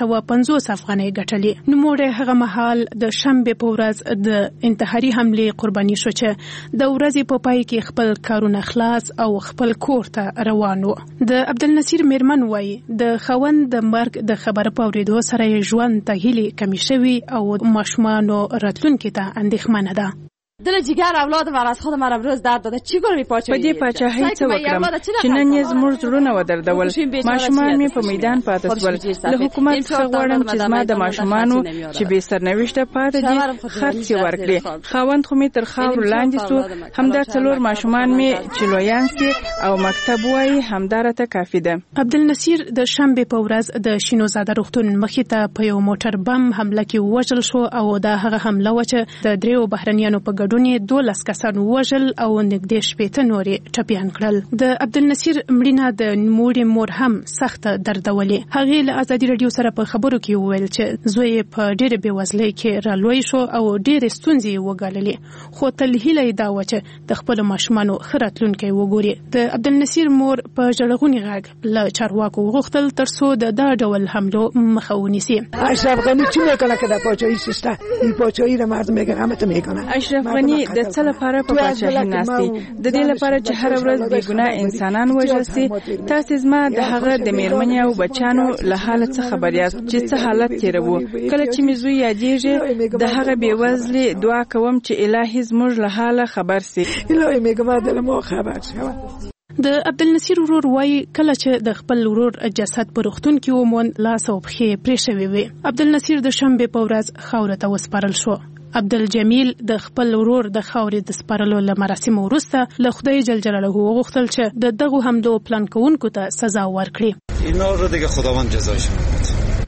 350 افغانۍ ګټلې. نوموړی هغه مهال د شنبې په ورځ د انتحاري حملې قرباني شو چې د ورځې په پای کې خپل کارونه خلاص او خپل کور ته روان و. د عبدالنصیر میرمن وایي د خاوند د مرګ د خبره په اورېدو سره یې ژوند ته هیلې کمې شوي او ماشومانو راتلونکي ته اندېښمنه ده. دل جگر اولاد و از خودم را امروز درد داده چی گونه میپاچه بدی پاچاهی څه وکړم چې نن یې زموږ زړونه ودردول. ماشومان مې په میدان پاتې شول. له حکومت څخه غواړم چې زما د ماشومانو چې بې سرنوشته پاتې دي خرڅ ورکړي. خاوند خو مې تر خاورو لاندې سو. همدا 4 ماشومان مې چې لویان سي او مکتب وایي همدا راته کافي ده. عبدالنصیر د شنبې په ورځ د شینوزاده روغتون مخې ته په یو موټر بم حمله کې وژل شو او دا هغه حمله و چې د 3 بهرنیانو په ګډون 12 کسان وژل او نږدې 15 نورې ټپيان کړل. د عبدالنصیر مړینه د نوموړي مور هم سخت دردولې. هغه له ازادي رادیو سره په خبرو کې وویل چې زوی په ډېر بېوزلۍ کې رالوی شو او ډېر ستونزې وګاللې. خو تل هیله دا و چې د خپل ماشومانو خراتلونکي وګوري. د عبدالنصیر مور په ژړغوني غږ له چارواکو وغوښتل ترڅو د دا ډول حملو مخه ونیسي. اشرف غنی چی میکنه که در پاچاهی سیسته این پاچاهی را مردم میگرمت میکنه. اشرف غنی د څه لپاره په پاچاهي ناستي؟ د دې لپاره چې هر ورځ بې ګناه انسانان وژل شي. تاسو زما د هغه د میرمنې او بچانو له حالت څخه خبر یاست چې څه حالت تیرو. کله چې مې زوی یادېږي د هغه بېوزلي دعا کوم چې الهي زموږ له حاله خبر سي. الهي میګم د مو خبر شوه. د عبدالنصیر ورور وایي کله چې د خپل ورور جسد په روغتون کې وموند لاس او پښې پرې شوې وې. عبدالنصیر د شنبې په ورځ خاورې ته وسپارل شو. عبدالجمیل د خپل ورور د خاورې د سپارلو له مراسمو وروسته له خدای جل جلاله وغوښتل چې د دغو حملو پلان کوونکو ته سزا ورکړي. اینا رو دیگه خداوند جزایش میده.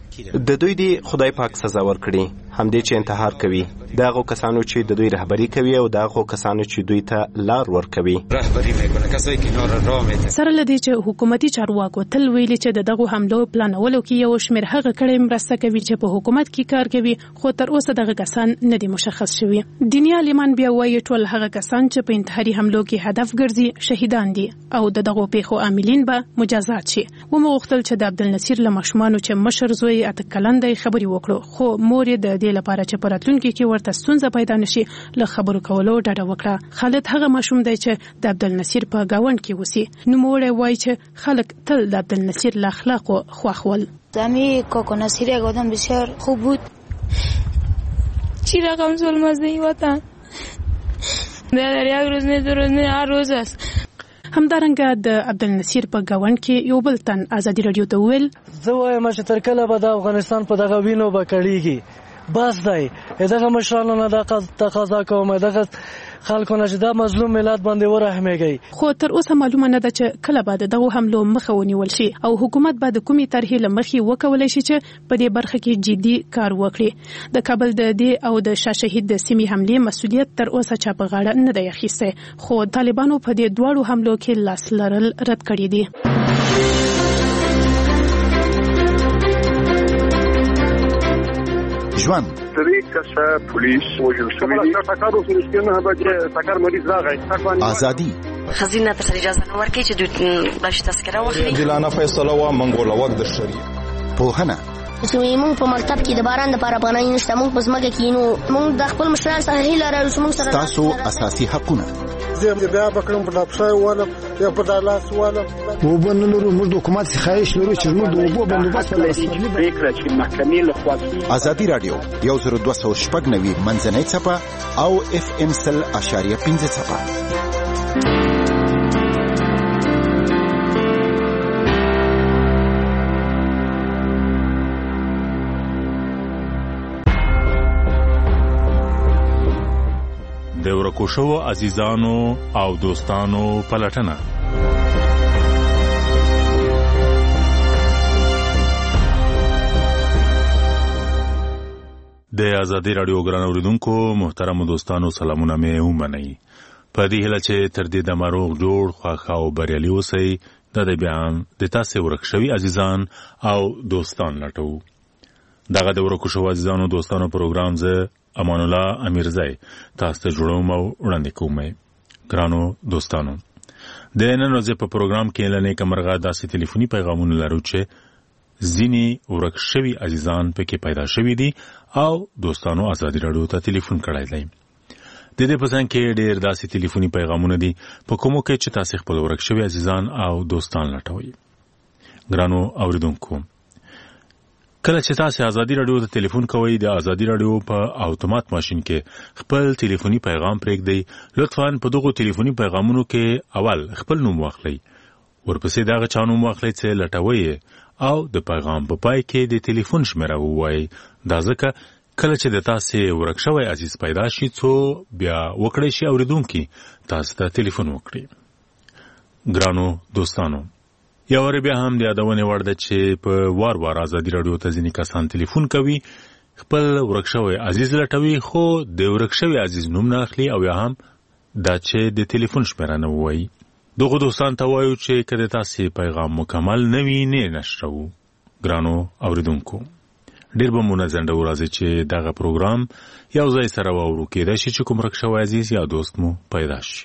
د دوی دی خدای پاک سزا ورکړي. همدې چې انتحار کوي دغه کسانو چې د دوی رهبری کوي او دغه کسانو چې دوی ته لار ورکوي. رهبری میکنه کسایی که اینا را راه میدن. سره لدی چې حکومتي چارواکو تل ویلي چې دغه حملو پلانولو کې یو شمېر هغه کړي مرسته کوي چې په حکومت کې کار کوي خو تر اوسه دغه کسان نه دي مشخص شوي. دیني عالمان بیا وایي ټول هغه کسان چې په انتحاري حملو کې هدف ګرځي شهیدان دي او دغه پیښو عاملین به مجازات شي. ومغوښتل چې د عبدالنصیر له ماشومانو چې مشر زوی اته کلندې خبري وکړو خو مور یې د دې لپاره چې په راتلونکي کې ورته ستونزه پیدا نشي له خبرو کولو ډډه وکړه. خالد هغه ماشوم دی چې د عبدالنصیر په گاوند کې وسی. نوموړی وایي چې خلک تل د عبدالنصیر له اخلاقو خوښ ول. زمي کاکو نصیر یک آدم بسیار خوب بود. چی رقم ظلم از این وطن در یک روز نه دو روز نه هر روز است. همدارنګه د عبدالنصیر په غوڼ کې یو بل تن ازادي رادیو ته ویل زه وایم چې تر کله به د افغانستان په دغه وینو به کړيږي بس دی دغه مشرانو نه د تقاضا کوم دغه خلکو نه چې دا مظلوم ملت باندې ورحمېږي خو تر اوسه معلومه نه ده چې کله به دغه حملو مخه ونیول شي او حکومت به د کومې طرحې له مخې وکولای شي چې په دې برخه کې جدي کار وکړي د کابل د دې او د شاه شهید د سیمې حملې مسؤلیت تر اوسه چا په غاړه نه دی اخیستی خو طالبانو په دې دواړو حملو کې لاس لرل رد کړي دي ژوند درې کسه پولیس وژل شوي دي ټکر وسو رښتینه به ټکر مریض راغی ازادي خزینه ته اجازه نه ورکړي چې دوی باندې تذکره واخلي عادلانه فیصله وا منګول وخت د شریعه پوهنه موږ په مکتب کې د باران د لپاره پناه نشته موږ په ځمکه کې نو موږ د خپل مشران سره هیله لرو چې موږ سره تاسو اساسي حقونه زه بیا بکرم په دپښای ولم یا په دالاس ولم وبنلرو موږ د حکومت څخه خواهش لرو چې موږ د اوبو بندوبست ولرو فکر چې محکمې له خوا ازادي رادیو 1290 منځنۍ صفه او اف ام 100.5 صفه د ورکو شوو عزیزانو او دوستانو پلټنه د ازادي رادیو ګران اوریدونکو محترم دوستانو سلامونه مې ومنئ په دې هیله چې تر دې د مروغ جوړ خواخا او بریالي اوسئ د بیان د تاسو ورک شوي عزیزان او دوستان لټو دغه د ورکو شوو عزیزانو دوستانو پروګرام زه امان الله امیرزای تاسو ته جوړوم او وړاندې کوم ګرانو دوستانو د نن ورځې په پروګرام کې لنې کمرغه داسې ټلیفوني پیغامونه لرو چې ځینې ورک شوي عزیزان پکې پیدا شوي دي او دوستانو ازادي رادیو ته ټلیفون کړی دی د دې په ځان کې ډېر داسې ټلیفوني پیغامونه دي په کومو کې چې تاسو خپل ورک شوي عزیزان او دوستان لټوي ګرانو اوریدونکو کله چې تاسو ازادي رادیو ته ټلیفون کوئ د ازادي رادیو په اتومات ماشين کې خپل ټلیفوني پیغام پرېږدئ لطفاً په دغه ټلیفوني پیغامونو کې اول خپل نوم واخلئ ورپسې دغه چا نوم واخلئ چې لټوي او د پیغام په پای کې د ټلیفون شمیره ووایئ دا ځکه کله چې د تاسو ورک شوی عزیز پیدا شي څو بیا وکړئ شي اوریدونکي تاسو ته ټلیفون وکړي ګرانو دوستانو یا ور بیا هم د یادونه وړ ده چې په وار وار ازادي رادیو ته ځینې کسان ټلیفون کوي خپل ورک شوی عزیز لټوي خو د ورک شوی عزیز نوم نه اخلي او یا هم دا چې د ټلیفون شمیره نه وایي دغه دوستان ته وایو چې کله تاسو پیغام مکمل نه وي نه نشرو ګرانو اوریدونکو ډیر به مونږ زنده ورځي چې دغه پروګرام یو ځای سره وورو کېدای شي چې کوم ورک شوی عزیز یا دوست مو پیدا شي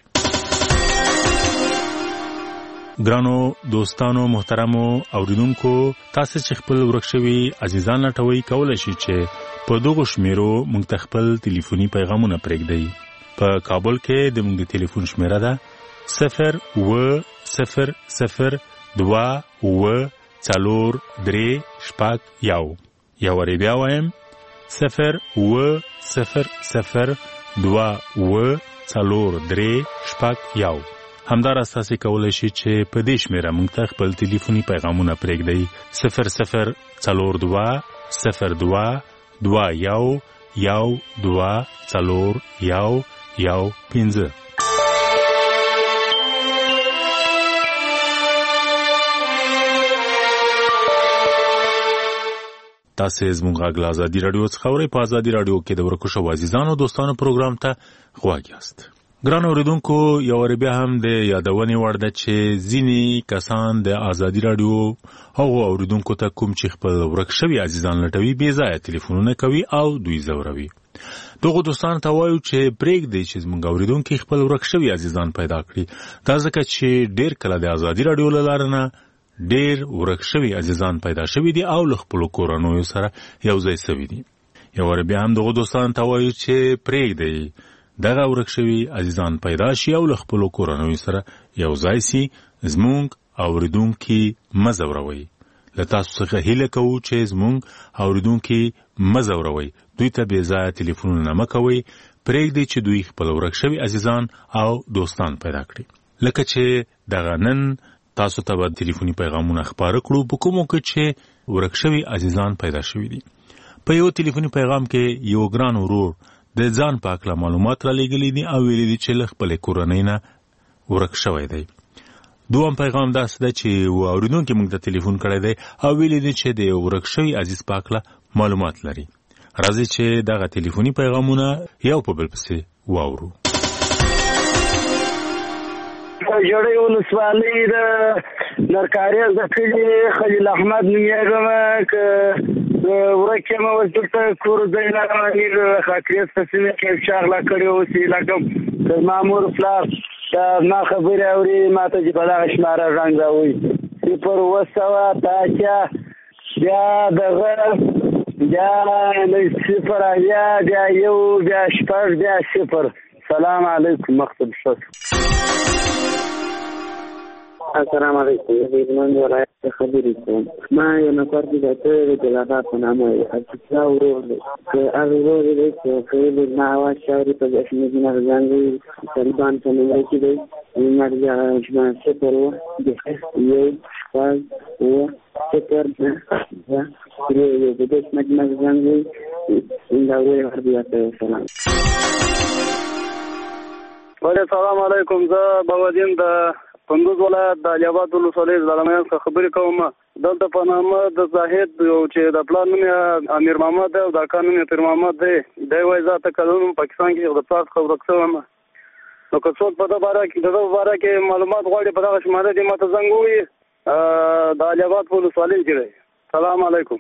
ګرانو دوستانو محترمو اوریدونکو تاسو چې خپل ورک شوي عزیزان لټوي کولای شي چې په دغه شمیرو موږ ته خپل ټلیفوني پیغامونه پرېږدئ په کابل کې د موږ ټلیفون شمیره ده 0-0-0-2-4-3-1 یا ورې بیا وایم 0-0-0-2-4-3-1 همدار اساسي کولای شي چې په دې شمیره موږ ته خپل ټلیفوني پیغامونه پرېږدئ 0-0-4-2-1-2-4-1-15 تاسو زموږ غږ ازادي رادیو څخه اورئ په ازادي رادیو کې د ورکو شوو عزیزانو دوستانو پروګرام ته غواړئ یاست ګران اوریدونکو یو ور بیا هم د یادونې وړ ده چې ځینې کسان د ازادي رادیو هغو اوریدونکو ته کوم چې خپل ورک شوي عزیزان لټوي بې ځایه ټلیفونونه کوي او دوی ځوروي دغه دوستانو ته وایو چې پرېږدئ چې زموږ اوریدونکي خپل ورک شوي عزیزان پیدا کړي دا ځکه چې ډېر کله د ازادي رادیو له لارې نه ډېر ورک شوي عزیزان پیدا شوي دي او له خپلو کورنیو سره یو ځای سوي دي یو ور بیا هم دغه دوستانو ته وایو چې پرېږدئ دغه ورک شوي عزیزان پیدا شي او له خپلو کورنیو سره یو ځای سي زموږ اوریدونکي مه ځوروئ له تاسو څخه هیله کوو چې زموږ اوریدونکي مه ځوروئ دوی ته بې ځایه ټلیفونونه مه کوئ پرېږدئ چې دوی خپل ورک شوي عزیزان او دوستان پیدا کړي لکه چې دغه نن تاسو ته به ټلیفوني پیغامونه خپاره کړو په کومو کې چې ورک شوي عزیزان پیدا شوي دي. په یو ټلیفوني پیغام کې یو ګران ورور د ځان په اړه معلومات را لېږلي دي او ویلي دي چې له خپلې کورنۍ نه ورک شوی دی. دوم پیغام داسې ده چې واورېدونکي موږ ته ټلیفون کړی دی او ویلي دي چې د یو ورک شوي عزیز په اړه معلومات لري. راځئ چې دغه ټلیفوني پیغامونه یو په بل پسې واورو. جوړې ولسوالۍ د نرکاریز د کلي خلیل احمد نومیږم که ورک یم اوس دلته کور ځای لرم امیر خاکریز په سیمه کې افشا غلا کړی اوس یې لګم که زما مور پلار ما خبرې اوري ما ته چې په دغه شماره رنګ راوایي 0 بیا دغه بیا 0 بیا 1 بیا 6 بیا 0. سلام علیکم مختب شد. السلام علیکم. زمونږ ولایت څخه خبرې کوم. ما یو نفر دی چې د لغا په نامه یې حقیقتا ورور دی که هغه ورور دی چې خیلی ما آواز شاوري په داسې مدینه غزانګوي طالبان په نمره کې دی نمر بیا جمعه 0 1 0 0 د دې مدینه غزانګوي دا ورور حربیات سلام. السلام علیکم. زه بوادین د کندوز ولایت د علي آباد ولسوالۍ د لمایان څخه خبرې کوم. دلته په نامه د زاهد چې د پلار نوم یې امیر محمد دی او د اکا نوم یې پیر محمد دی. دی وایي زه اته کلونه پاکستان کې د پلار څخه ورک شوم. نو که څوک په دغه باره کې معلومات غواړي په دغه شماره دې ما ته زنګ ووهي د علي آباد ولسوالۍ کې دی. سلام علیکم.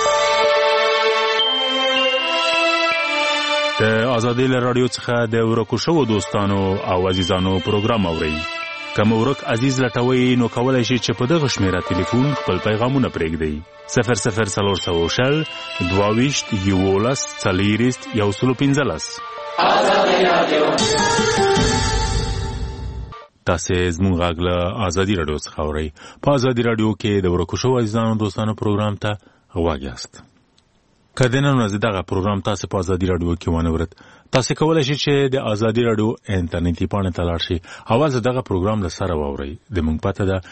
د ازادۍ له راډیو څخه د ورکو شوو دوستانو او عزیزانو پروګرام اورئ. که مو ورک عزیز لټوئ نو کولی شئ چې په دغه شمېره ټلیفون خپل پیغامونه پرېږدئ 00 22 11 40 115. تاسې زموږ غږ له ازادي راډیو څخه اورئ. په ازادي راډیو کې د ورکو شوو عزیزانو دوستانو پروګرام ته غوږ یاست. که د نن ورځې دغه پروګرام تاسې په ازادي راډیو کې ونه اورئ تاسې کولی شئ چې د ازادي راډیو انټرنیټي پاڼې ته لاړ شئ او هلته دغه پروګرام له سره واورئ. د موږ پته ده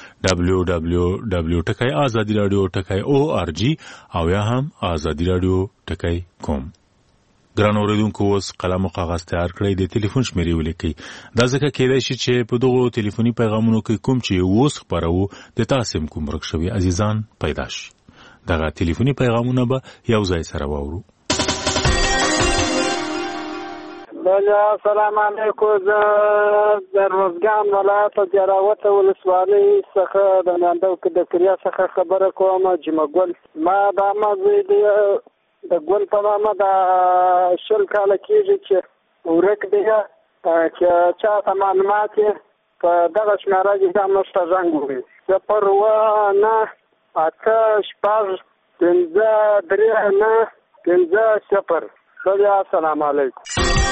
www.azadiradio.org او یا هم azadiradio.com. ګران اورېدونکو اوس قلم او کاغذ تیار کړئ د ټلیفون شمیرې ولیکئ. دا ځکه کیدای شي چې په دغو ټلیفوني پیغامونو کې کوم چې اوس خپروو د تاسې هم کوم ورک شوي عزیزان پیدا شي. دغه ټلیفوني پیغامونه به یو ځای سره واورو. السلام علیکم. زه د روزګان ولایت جراوت ولسوالۍ څخه د ناندو کې د کریا څخه خبره کوم. جمعه ګل ما دا مزه د ګل په نامه د 10 کاله کېږي چې ورک دی چې چا ته معلومات په دغه شماره کې دا مشته زنګ ووهي 0 9 8 5 السلام علیکم.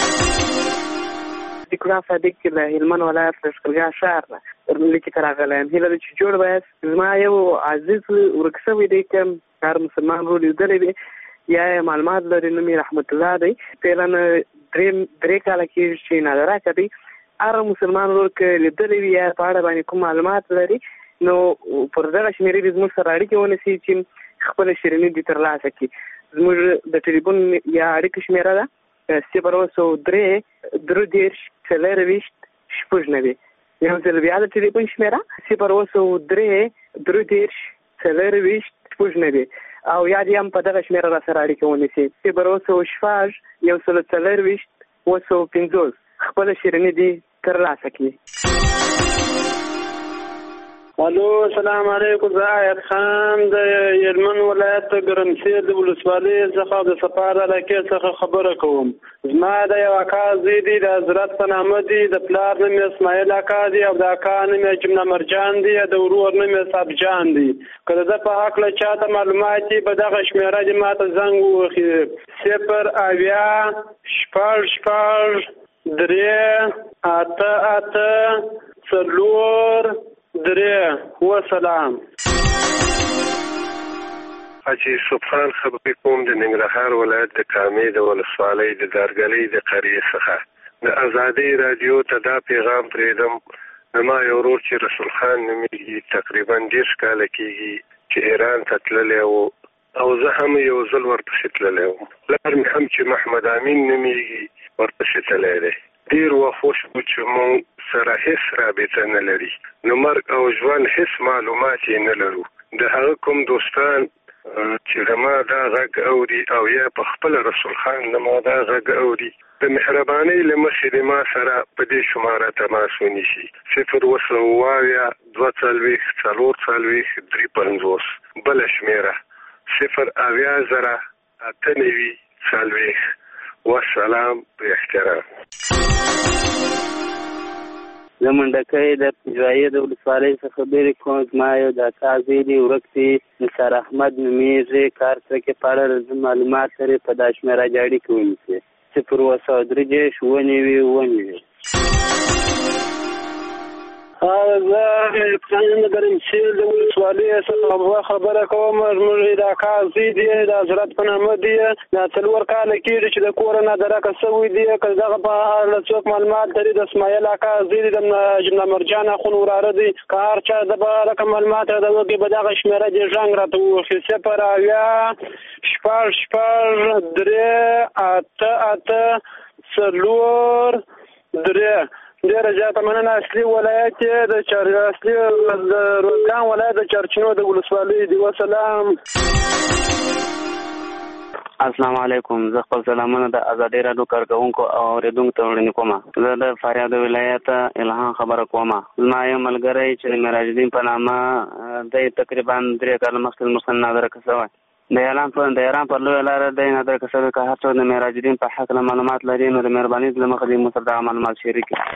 ذکر صادق له هلمند ولایت لشکرګاه شهر لیکي راغلی یم. هیله ده چې جوړ وایاست. زما یو عزیز ورک شوی دی که هر مسلمان ورور لیدلی دی یا معلومات لري. نوم یې رحمت الله دی. فعلا 3 کاله کېږي چې نادراکه دی. هر مسلمان ورور که لیدلی وي یا په اړه باندې کوم معلومات لري نو پر دغه شمېرې دې زموږ سره اړیکې ونیسي چې خپله شیریني دې ترلاسه کړي. زموږ د ټلیفون یا اړیکې شمېره ده 0 3 40 90. یو ځل بیا د ټلیفون شمېره 0 3 40 90 او یا دې هم په دغه شمېره را سره اړیکه ونیسي 0 1 4 15 خپله شیریني دې ترلاسه کړي. الو السلام علیکم. زه آیت خان د هلمند ولایت ګرمسیر د ولسوالۍ څخه د سپار علاقې څخه خبره کوم. زما د یو اکا زوی دی د حضرت په نامه دی. د پلار نوم یې اسماعیل اکا دی او د اکا نوم یې جمله مرجان دی. د ورور نوم یې صاحب جان دی. که د ده په هکله چاته معلومات دي په دغه شمېره دې ما ته زنګ ووهي 0 8 4 سلام. حاجی سبحان خبرې کوم د ننګرهار ولایت د کامې د ولسوالۍ د دارګلۍ د قریې څخه. د ازادۍ راډیو ته دا پیغام پرېږدم زما یو ورور چې رسول خان نومیږي تقریبا 10 کاله کېږي چې ایران ته تللی و او زه هم یو ځل ورپسې تللی وم. پلار مې هم چې محمد امین نومیږي ورپسې تللی دی. ډېر وخت وشو چې موږ سره هېڅ رابطه نه لري، نو مرګ او ژوند هېڅ معلومات یې نه لرو. د هغه کوم دوستان چې زما دا غږ اوري او یا په خپل رسول خان زما دا غږ اوري، د مهربانۍ له مخې د ما سره په دې شماره تماس ونیسي: 020444350 بله شمېره 0800890. والسلام په احترام. زه منډکۍ د پنجوایي د ولسوالۍ څخه خبرې کوم. زما یو د اکا زوی دی ورک دی، نثار احمد نومیږي. کار څه کې په اړه معلومات لري په دا شمېره جاړي کې ونیسي 01039 ونیوي. زه څنګه ګرمسیر د ولسوالۍ څخه خبره کوم. زموږ د اکا زوی دی د حضرت په نامه دی، دا 4 کاله کېږي چې د کور نه درکه شوی دی. که دغه په اړه څوک معلومات لري د اسماعیل اکا زوی دی، د مرجان اخون وراره دی. که هر چا د به رقم معلومات د وګي به دغه شمېره دې ژنګ راته ووښي 0808804 ډېره زیاته مننه. اصلي ولایت د روزګان ولایت د چرچینو د ولسوالۍ دی. وسلام. السلام علیکم. زه خپل سلامونه د ازادۍ راډیو کارکوونکو او اورېدونکو ته وړاندې کوم. زه د فاریاب ولایت الهام خبره کوم. زما یو ملګری چې د معراج الدین په نامه دی تقریبا 3 کاله مخکې مسلمان نادرکه شوی. د ایران پر لویه لاره دی نادرکه شوی. که هر څوک د معراج الدین په حق معلومات لري نو د مهربانۍ له مخې دې مو سره دغه معلومات شریک کړي.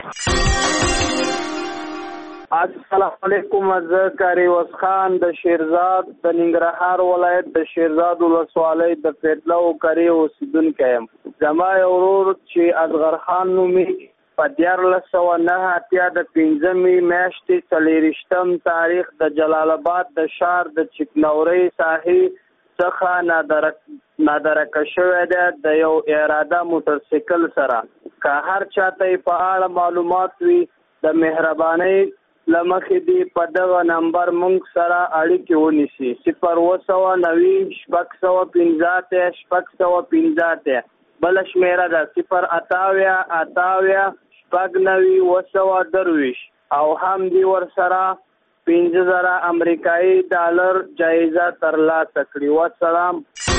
السلام علیکم. زه کاری وس خان د شیرزاد د ننګرهار ولایت د شیرزاد ولسوالۍ د پیټلو کاری اوسیدونکی یم. زما یو ورور چې اصغر خان نومیږي په 1409 د 5مې میاشتې 24 تاریخ د جلال آباد د شهر د چکنورۍ ساحې څخه نادرکه شوی دی د یو اراده موټرسایکل سره. که هر چاته په اړه معلومات وي د مهربانۍ له مخې دې په دغه نمبر موږ سره اړیکې ونیسي 0209015 بله شمېره ده 0888890 او هم دې ورسره 50,000 امریکایي ډالر جایزه ترلاسه کړي. والسلام.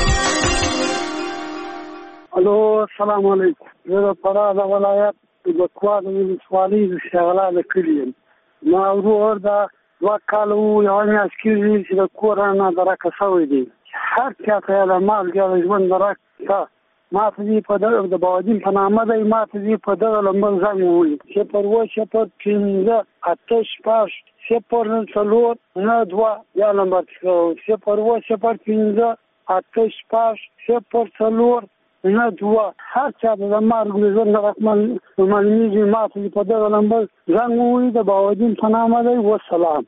الو السلام علیکم. زه د فراه ولایت د کوټ ولسوالۍ د شغلال کلی یم. ما ورور دا 2 کاله یو میاشت کېږي چې د کور نه درکه شوی دی. هر چا ته د مال د ژوند درکه ما ته دې په دغه د باودین په نامه دی، ما ته دې په دغه لمبل ځان وویل 015 یا نمبر 015 هر چا د مرګ د ژوند رقم معلومیږي. ما ته په دغه نمبر ځان وویل د باودین په نامه دی. والسلام.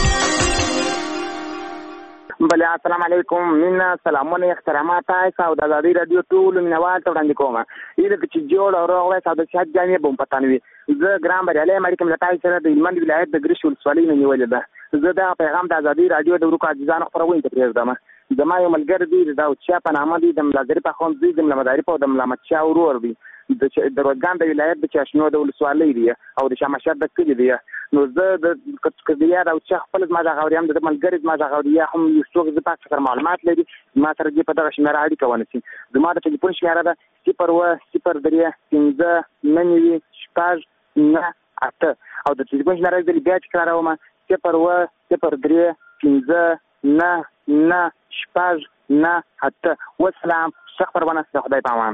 بله السلام علیکم. مینا سلامونه احترامات تاسو او د ازادۍ رادیو ټول مینوال ته وړاندې کوم. ایله چې جوړ او روغ وای تاسو صحت جامې بم پتانوي. زه ګرام بریالي مړ کوم لټای سره د هلمند ولایت د ګریش ولسوالۍ نه نیولې ده. زه دا پیغام د ازادۍ رادیو د ورکو عزیزانو خبرونه ته پرېږدم. زما یو ملګری دی دا چې په نامه دی د ملازری په خوند دی د ملامداري په د ملامت چا ورور دی د روزګان د ولایت د چاشنو د ولسوالۍ دی او د شمشاد د کلی دی. نو زه د کډیا دا چې خپل ما دا غوړم د ملګری ما دا غوړیا هم یو څوک د پاک څخه معلومات لري ما سره دې په دغه شمېره اړیکه ونیسي. زما د ټلیفون شمېره ده 0103598 او د ټلیفون شمېره د بیا تکراروم 0103998. والسلام. شیخ پروانه خدای پامان.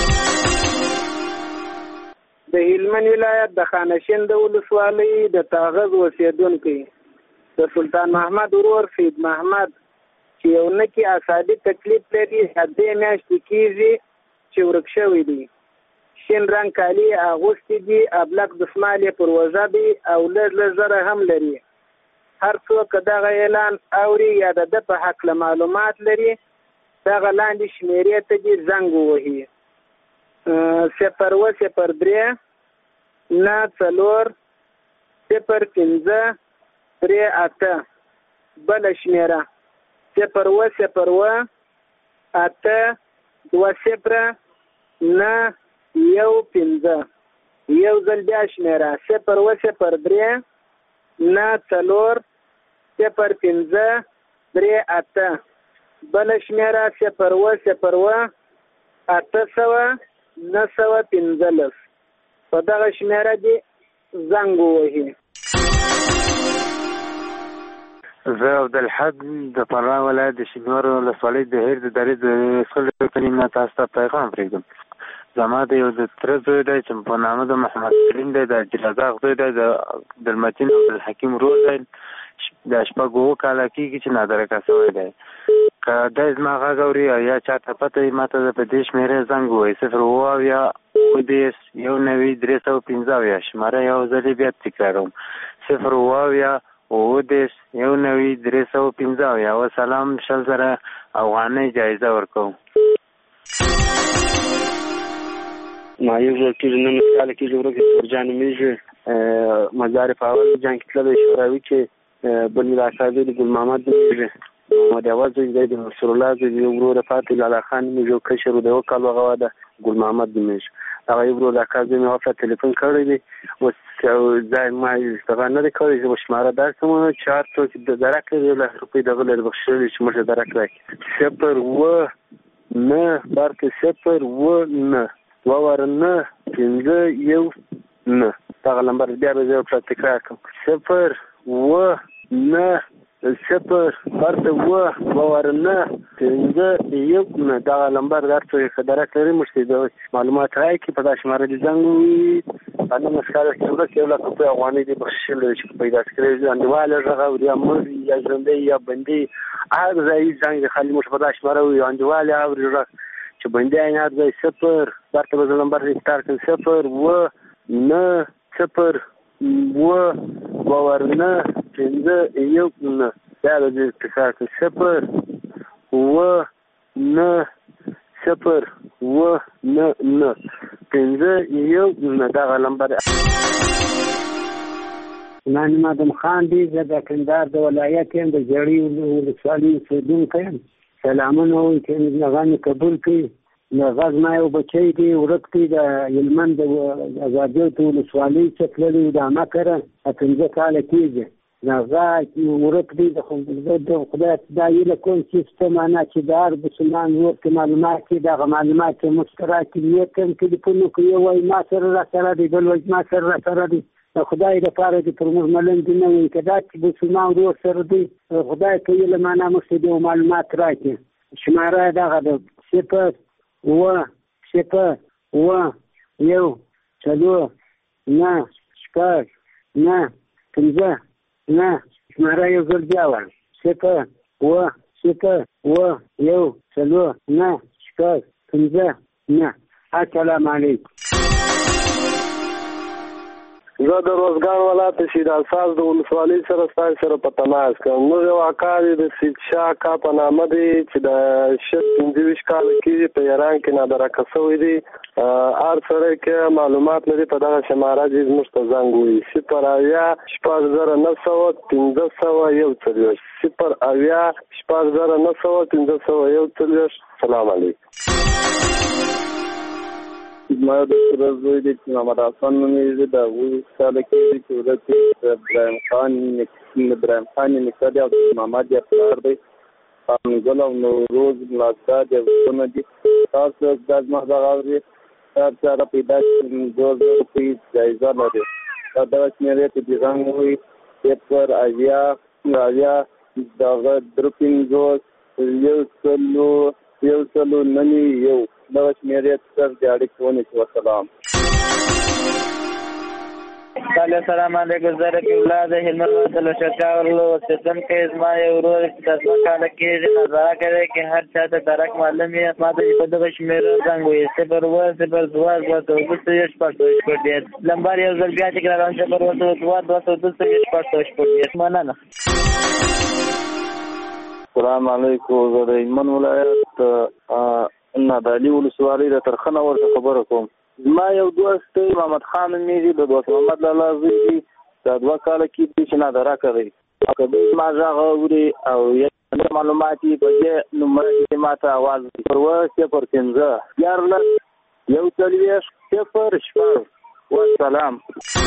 د هلمند ولایت د خانشین د ولسوالۍ د تاغز اوسیدونکی د سلطان محمد ورور سید محمد چې یو نکي اعصابي تکلیف لري هدې میاشتې کېږي چې ورک شوی دی. شین رنګ کالي اغوستي دي، ابلک دسمال یې پر وژه دی او لږ زره هم لري. هر څوک دغه اعلان اوري یا د ده په حق له معلومات لري دغه لاندې شمېرې ته دې زنګ ووهي 02039 0-5-3-8 بله شمیره 0-8-2-0-9-1-5 یو ځل بیا شمیره 0-3-9-4-0-5-3-8 بله شمیره 0-8-9-15 په دغه شمیره دې زنګ ووهي. زه عبدالحق د فراه ولایت د شینوارو ولسوالۍ د هیر د درې د سولې کلیم نه تاسو ته پیغام پرېږدم. زما د یو د تره زوی دی چې په نامه د محمد کریم دی، د عبدالرزاق زوی دی، د عبدالمتین او عبدالحکیم ورور دی. د شپږ اووه کاله کېږي چې نادرکه شوی دی. که دی زما غږ اوري او یا چاته پته وي ما ته په دې شمېرې زنګ ووایي 0-9-315 شماره یو ځلې بیا تکراروم 0-9-315 وسلام 100,000 افغانۍ جایزه ورکوم. ما یو ځل کېږي 19 کاله کېږي ورکې تورجان نومېږي مزار په اول جنګ کې تللی شوروي کې بل علاقه دی د ګل محمد نومېږي محمد اول زوی دی د نصر الله زوی د ورور فاتح لالا خان نومېږي او کشر د یو کال هغه ده ګل محمد نومېږي. هغه یو ورور علاقه زوی مې ورته تلیفون کړی دی اوس ځای ما استفاده نه دی کړی زه به شماره درکړم چې هر څوک د درک لري 1 لک روپۍ دغه لري بخښلي چې موږ درک راکړي 0-9-4-9-2-9-5-1-9 دغه نمبر بیا به زه ورته تکرار کړم 0-9-4-2-9-5-1-9 دغه نمبر هر څوک ښه درک لري موږ ته معلومات راکړي په دا شماره دې زنګ ووهي. په 19 کاله کې ورک 1 لک روپۍ افغانۍ دې بخښلي چې پیدا کړی انډیواله غږ اوري یا مړ یا ژوندی یا بندي هر ځای زنګ دی خالي موږ په دا شماره ووایو انډیواله اوري غږ چې بندي عین هر ځای 0 برته به زه نمبر اختار کړم 0-9-4-2-9-5-1-9 بیا به زه تکرار کړم 0-9-4-2-9-5-1-9 دغه نمبر. زما نوم ادم خان دی، زه د کندهار د ولایت یم، د ژړۍ ولسوالۍ اوسېدونکی یم. سلامونه وایم چې هغه مې قبول کړي. هغه زما یو بچی دی ورک دی د هلمند د ازادۍ ولسوالۍ څخه تللی د مکره 15 کاله کېږي. هغه ورک دی د خدای دا هیله کوم چې څه معنا چې د هر مسلمان ورور کې معلومات دي دغه معلومات چې مشترک دي کوم ټلیفون کوي وایي ما سره را سره دی بل وایي ما سره را سره دی. خدای دپاره دې پر موږ ملنډې نه وایي که دا چې مسلمان ورور سره دی خدای ته هیله معنا موږ ته دې معلومات راکړي. شماره دغه ده 0-7-1-4-9-5-9 شماره یو ځل بیا وایم 0-7-1-4-9-5-9 السلام علیکم. زه د روزګان ولایت شیرازساز د ولسوالۍ سره ستاسو سره په تماس کوم. موږ یو اکا دی د سید شاه اکا په نامه دی چې د 25 کاله کېږي په ایران کې نادرکه شوی دی. هر سړی کې معلومات لري په دغه شماره دې زموږ ته زنګ ووهي 0-9-4-9-15-1 سلام علیکم. ما د سره زوی دی چې محمد حسن نومېږي د 20 کاله کېږي چې ورک دی د ابراهیم خان نیکه دی او محمد یې پلار دی ګل او نوروز ملاقات دی ورونه دي تاسو دا زما دغه اوري تاسو سره پیدا کړئ 2000 روپۍ جایزه لري. دا دغه شمېرې ته دې زنګ ووهي 0-9-4-2-9-1 دغه شمېرې سره د اړیکې ونیسي. وسلام. السلام علیکم. زه رفیع الله د هلمند ولایت له شکارلو اوسېدونکی زما یو ورور چې د 2 کاله کېږي نظارکه دی کې هر چا ته درک معلوم یې ما ته په دغه شمېره زنګ ووهي 0-2-0-2-2-2-2 نمبر یو ځل بیا تکراروم 0-2-2-2-2-2 مننه. السلام علیکم. زه د هلمند ولایت نادعلي ولسوالۍ د ترخنه ورته خبره کوم. ما یو دوست دی محمد خان نومېږي د دوست محمد لالا زوی دی دا 2 کال کې چې نادره کوي او کله ما ځاغه وري او معلوماتي په دې نمبر کې ماته आवाज ورته پر 15 یارل یو تلويش صفر شپږ والسلام.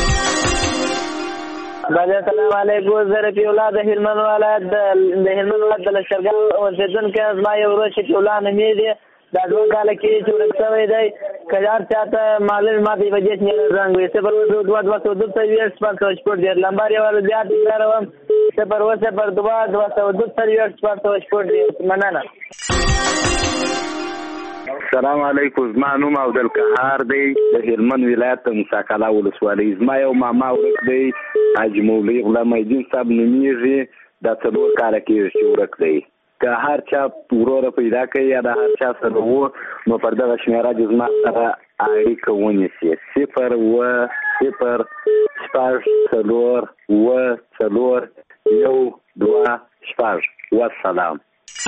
السلام علیکم زه رفیع الله د هلمند ولایت د لشکرګاه اوسیدونکی یم. زما یو ورور شفیع الله نومې دی. دا 2 کاله کې چې ورک شوی دی که هر چاته معلوم ماته په دې نه زنګ وي 0222 224 ډېر لمبر یو بیا تکراروم 0222 224 مننه. السلام علیکم. زما نوم عبدالقهار دی د هلمند ولایت مساکاله ولسوالۍ. زما یو ماما ورک دی حاجي مولوي غلام الدین صاحب نومیږي. دا 4 کاله کې چې ورک دی. که هر چا وروره پیدا کوي یا د هر چا سره وو نو پر دغه شمیره د زما سره اړیکه ونیسي 0 0 4 1 2 والسلام.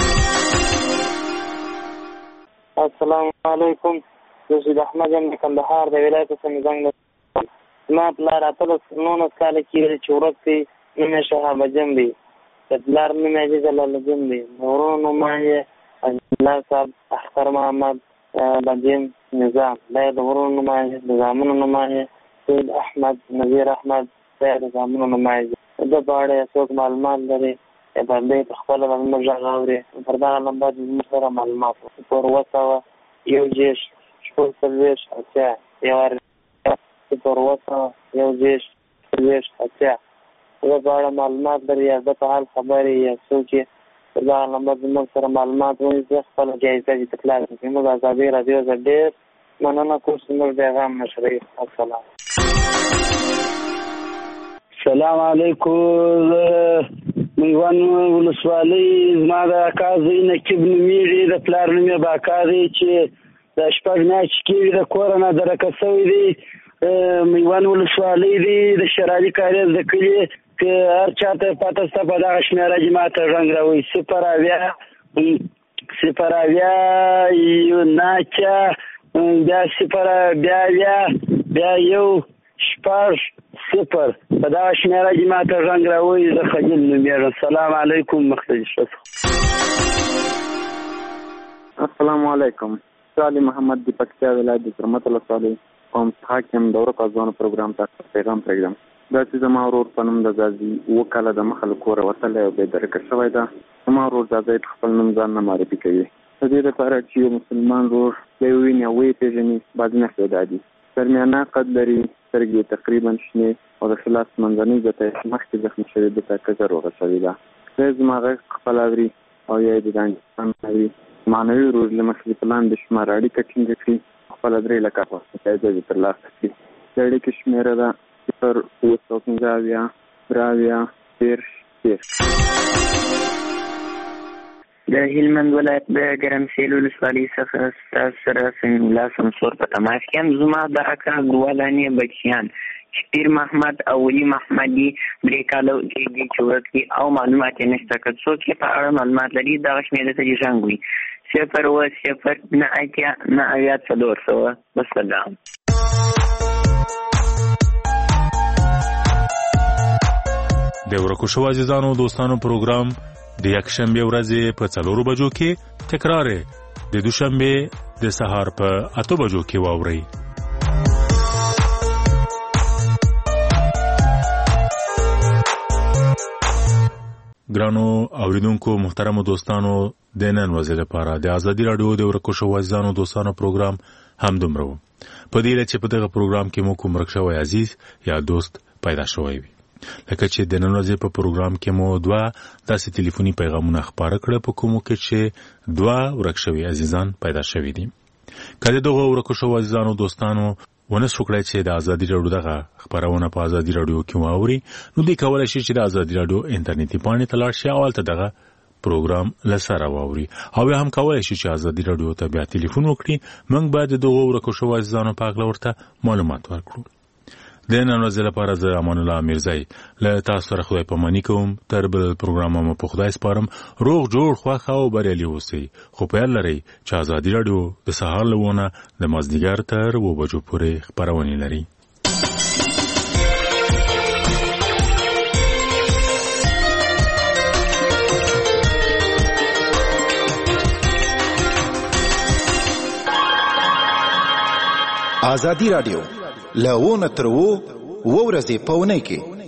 السلام علیکم. زه سید احمد یم د کندهار د ولایت سمزنګ. زما پلار 19 کاله کې چې ورک دی نوم یې شهاب جم دی. پلار نوم یې جلال الدین دی. ورور نوم یې الله صاحب اختر محمد بدیم نظام. دا د ورور نوم یې د زامنو نوم یې سید احمد نذیر احمد. دا د زامنو نوم یې د باندې څوک معلومات لري په دې خپل باندې ځای غوړي پر دا نمبر د سره معلومات پر وسه یو جیش شپږ سرویس اچھا یوار پر وسه یو جیش سرویس اچھا دا باندې معلومات لري د په حال خبري یا څوک پر دا نمبر د سره معلومات ونیسي خپل جایزه دې تکلار کوي. موږ آزادي رادیو زړه مننه کوم څنګه پیغام نشري. السلام. السلام علیکم. میوان ولسوالۍ زما د اکا زوی نقیب نومیږي. د پلار نوم یې باکا دی چې د 6 میاشتې کېږي د کوره نادرکه شوی دی. میوان ولسوالۍ دی د شرالي کاریز د کلي. که هر چاته پاته سته په دغه شمېره چې ماته رنګ راوړي 0 ناچه بیا 0 بیا 1 6 0 په دغه شمېره چې ماته رنګ راوړي. زه خلیل نومیږم. السلام علیکم. مختلف. السلام علیکم. علي محمد د پکتیا ولایت د زرمت ولسوالۍ قوم حاکم دوره پازوانو پروګرام ته پیغام پرېږدم. دا چې زما ورور په نوم د ځاځي 2 کاله د مخه له کوره وتلی او بېدرکه شوی ده. زما ورور ځاځی په خپل نوم ځان نه معرفي کوي. د دې لپاره چې یو مسلمان ورور له یوې نه ویې پېژني بعضې نښې دا دي: درمیانه قد لري، سترګې تقریبا شنې او د خلاص منځنۍ ګوته یې مخکې زخمي شوې ده ته کږه روغه شوې ده. دی زما غږ خپله اوري او یا یې د ځان اوري. معنوي ورور له مخې په لاندې شماره اړیکه ټینګه کړي خپله 3 لکه افغانۍ جایزه ترلاسه کړي. د اړیکې شمېره ده 0 د هلمند ولایت د ګرمسیل ولسوالۍ څخه ستاسو سره سمیع الله سمسور په تماس کې یم. زما د اکا ګروالانې بچیان چې پیر محمد او ولی محمدي 3 کاله کېږي چې ورک دي او معلومات یې نشته. که څوک یې په اړه معلومات لري دغه شمېرې ته دې زنګ وي 0 0 4 والسلام. د ورکو شو عزیزانو دوستانو پروګرام د یکشنبه ورځې په 4 بجو کې تکرار د دوشنبه د سهار په 8 بجو کې واوري. ګرانو اوریدونکو محترم دوستانو د نن ورځې لپاره د ازادي رادیو د ورکو شو عزیزانو دوستانو پروګرام هم دومره و. په دې لچې په دغه پروګرام کې مو کوم رښتوي عزیز یا دوست پیدا شوی وي. لکه چې د نن ورځې په پروګرام کې مو 2 داسې ټلیفوني پیغامونه خبره کړه په کومو کې چې 2 ورک شوي عزیزان پیدا شوي دي. کله دغه ورک شو عزیزانو دوستانو ونه شکرای چې د ازادي رادیو دغه خبرونه په ازادي رادیو کې واوري نو دوی کولای شي چې د ازادي رادیو انټرنیټي پاڼې ته لاړ شي او البته دغه پروګرام لسره واوري او هم کولای شي چې ازادي رادیو ته بیا ټلیفون وکړي. موږ باید دغه ورک شو عزیزانو په اړه ورته معلومات ورکړو. د نن ورځې لپاره زه امان الله میرزای له تاسو سره خدای پاماني کوم. تر بل پروګرام مو په خدای سپارم. روغ جوړ خوښ او بریالي اوسئ. خو په یاد لرئ چې ازادي رادیو د سهار لونه د مازدیګر تر 2 بجو پورې خبرونه لري. ازادي رادیو له 9 تر 10 ورځې په اونۍ کې